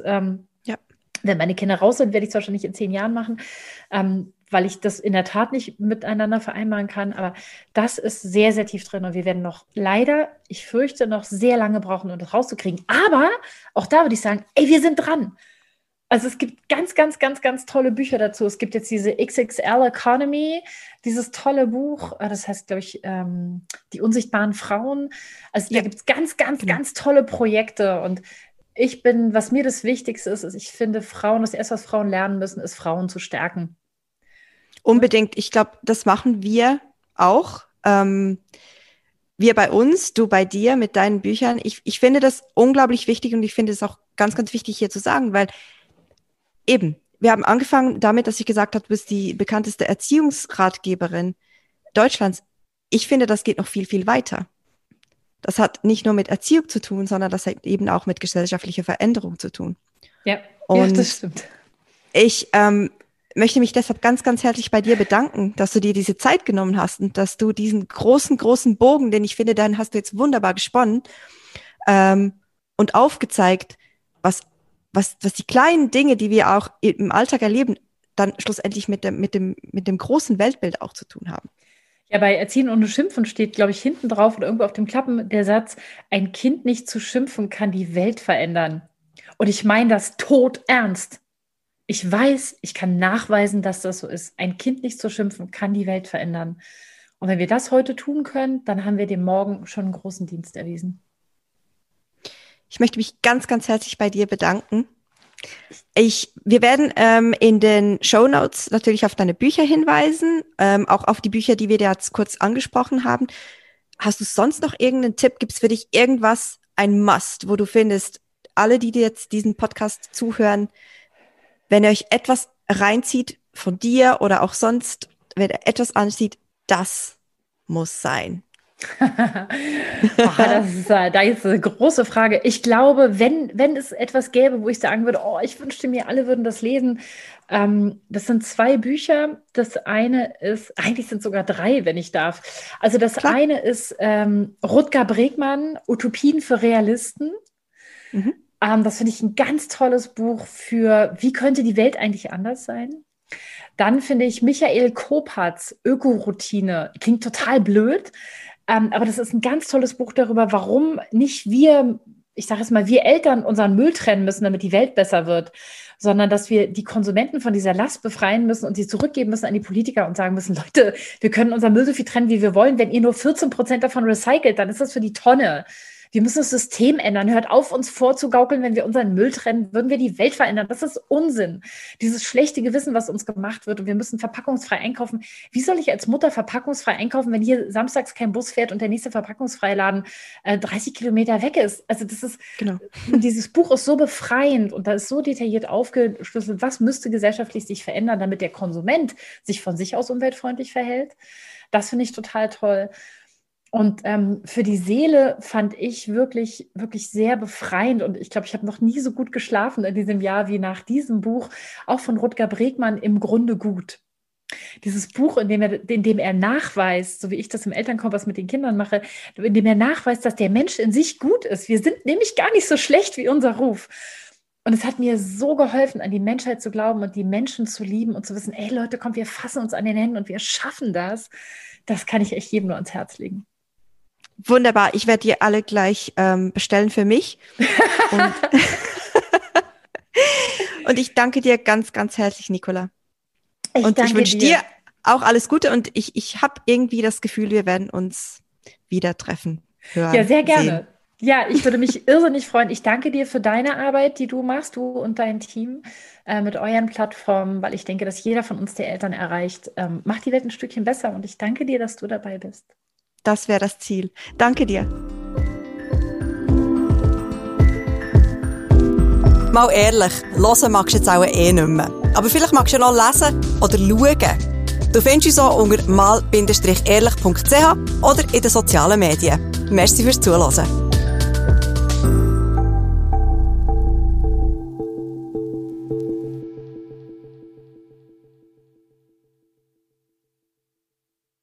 Speaker 2: wenn meine Kinder raus sind, werde ich es wahrscheinlich in 10 Jahren machen, weil ich das in der Tat nicht miteinander vereinbaren kann. Aber das ist sehr, sehr tief drin und wir werden noch leider, ich fürchte, noch sehr lange brauchen, um das rauszukriegen. Aber auch da würde ich sagen, ey, wir sind dran. Also es gibt ganz, ganz, ganz, ganz tolle Bücher dazu. Es gibt jetzt diese XXL Economy, dieses tolle Buch, das heißt, glaube ich, Die unsichtbaren Frauen. Also da gibt es ganz, ganz, ganz tolle Projekte und was mir das Wichtigste ist, ich finde, das erste, was Frauen lernen müssen, ist, Frauen zu stärken.
Speaker 1: Unbedingt. Ich glaube, das machen wir auch. Wir bei uns, du bei dir mit deinen Büchern. Ich finde das unglaublich wichtig und ich finde es auch ganz, ganz wichtig hier zu sagen, weil eben, wir haben angefangen damit, dass ich gesagt habe, du bist die bekannteste Erziehungsratgeberin Deutschlands. Ich finde, das geht noch viel, viel weiter. Das hat nicht nur mit Erziehung zu tun, sondern das hat eben auch mit gesellschaftlicher Veränderung zu tun.
Speaker 2: Ja,
Speaker 1: und
Speaker 2: das stimmt.
Speaker 1: Ich möchte mich deshalb ganz, ganz herzlich bei dir bedanken, dass du dir diese Zeit genommen hast und dass du diesen großen, großen Bogen, den ich finde, dann hast du jetzt wunderbar gesponnen und aufgezeigt, was die kleinen Dinge, die wir auch im Alltag erleben, dann schlussendlich mit dem großen Weltbild auch zu tun haben.
Speaker 2: Ja, bei Erziehen ohne Schimpfen steht, glaube ich, hinten drauf oder irgendwo auf dem Klappen der Satz, ein Kind nicht zu schimpfen kann die Welt verändern. Und ich meine das todernst. Ich weiß, ich kann nachweisen, dass das so ist. Ein Kind nicht zu schimpfen kann die Welt verändern. Und wenn wir das heute tun können, dann haben wir dem Morgen schon einen großen Dienst erwiesen.
Speaker 1: Ich möchte mich ganz, ganz herzlich bei dir bedanken. Wir werden in den Shownotes natürlich auf deine Bücher hinweisen, auch auf die Bücher, die wir da jetzt kurz angesprochen haben. Hast du sonst noch irgendeinen Tipp? Gibt es für dich irgendwas, ein Must, wo du findest, alle, die dir jetzt diesen Podcast zuhören, wenn ihr euch etwas reinzieht von dir oder auch sonst, wenn ihr etwas anzieht, das muss sein?
Speaker 2: Das ist da jetzt eine große Frage. Ich glaube, wenn es etwas gäbe, wo ich sagen würde, oh, ich wünschte mir, alle würden das lesen. Das sind 2 Bücher. Das eine ist, eigentlich sind es sogar 3, wenn ich darf. Also das eine ist Rutger Bregmann, Utopien für Realisten. Das finde ich ein ganz tolles Buch für, wie könnte die Welt eigentlich anders sein? Dann finde ich Michael Kopatz, Ökoroutine, klingt total blöd, aber das ist ein ganz tolles Buch darüber, warum nicht wir, ich sage es mal, wir Eltern unseren Müll trennen müssen, damit die Welt besser wird, sondern dass wir die Konsumenten von dieser Last befreien müssen und sie zurückgeben müssen an die Politiker und sagen müssen, Leute, wir können unseren Müll so viel trennen, wie wir wollen. Wenn ihr nur 14% davon recycelt, dann ist das für die Tonne. Wir müssen das System ändern. Hört auf, uns vorzugaukeln, wenn wir unseren Müll trennen, würden wir die Welt verändern. Das ist Unsinn. Dieses schlechte Gewissen, was uns gemacht wird und wir müssen verpackungsfrei einkaufen. Wie soll ich als Mutter verpackungsfrei einkaufen, wenn hier samstags kein Bus fährt und der nächste Verpackungsfreiladen 30 Kilometer weg ist? Also das ist, genau. Dieses Buch ist so befreiend und da ist so detailliert aufgeschlüsselt, was müsste gesellschaftlich sich verändern, damit der Konsument sich von sich aus umweltfreundlich verhält. Das finde ich total toll. Und für die Seele fand ich wirklich, wirklich sehr befreiend. Und ich glaube, ich habe noch nie so gut geschlafen in diesem Jahr wie nach diesem Buch, auch von Rutger Bregmann, Im Grunde gut. Dieses Buch, in dem er nachweist, so wie ich das im Elternkompass mit den Kindern mache, in dem er nachweist, dass der Mensch in sich gut ist. Wir sind nämlich gar nicht so schlecht wie unser Ruf. Und es hat mir so geholfen, an die Menschheit zu glauben und die Menschen zu lieben und zu wissen, ey Leute, kommt, wir fassen uns an den Händen und wir schaffen das. Das kann ich echt jedem nur ans Herz legen.
Speaker 1: Wunderbar, ich werde die alle gleich bestellen für mich. Und ich danke dir ganz, ganz herzlich, Nicola. Ich wünsche dir auch alles Gute und ich habe irgendwie das Gefühl, wir werden uns wieder treffen, hören,
Speaker 2: ja, sehr gerne.
Speaker 1: Sehen.
Speaker 2: Ja, ich würde mich irrsinnig freuen. Ich danke dir für deine Arbeit, die du machst, du und dein Team mit euren Plattformen, weil ich denke, dass jeder von uns, der Eltern erreicht, macht die Welt ein Stückchen besser und ich danke dir, dass du dabei bist.
Speaker 1: Das wäre das Ziel. Danke dir. Mal ehrlich, hören magst du jetzt auch nicht mehr. Aber vielleicht magst du noch lesen oder schauen. Du findest uns auch unter mal-ehrlich.ch oder in den sozialen Medien. Merci fürs Zuhören.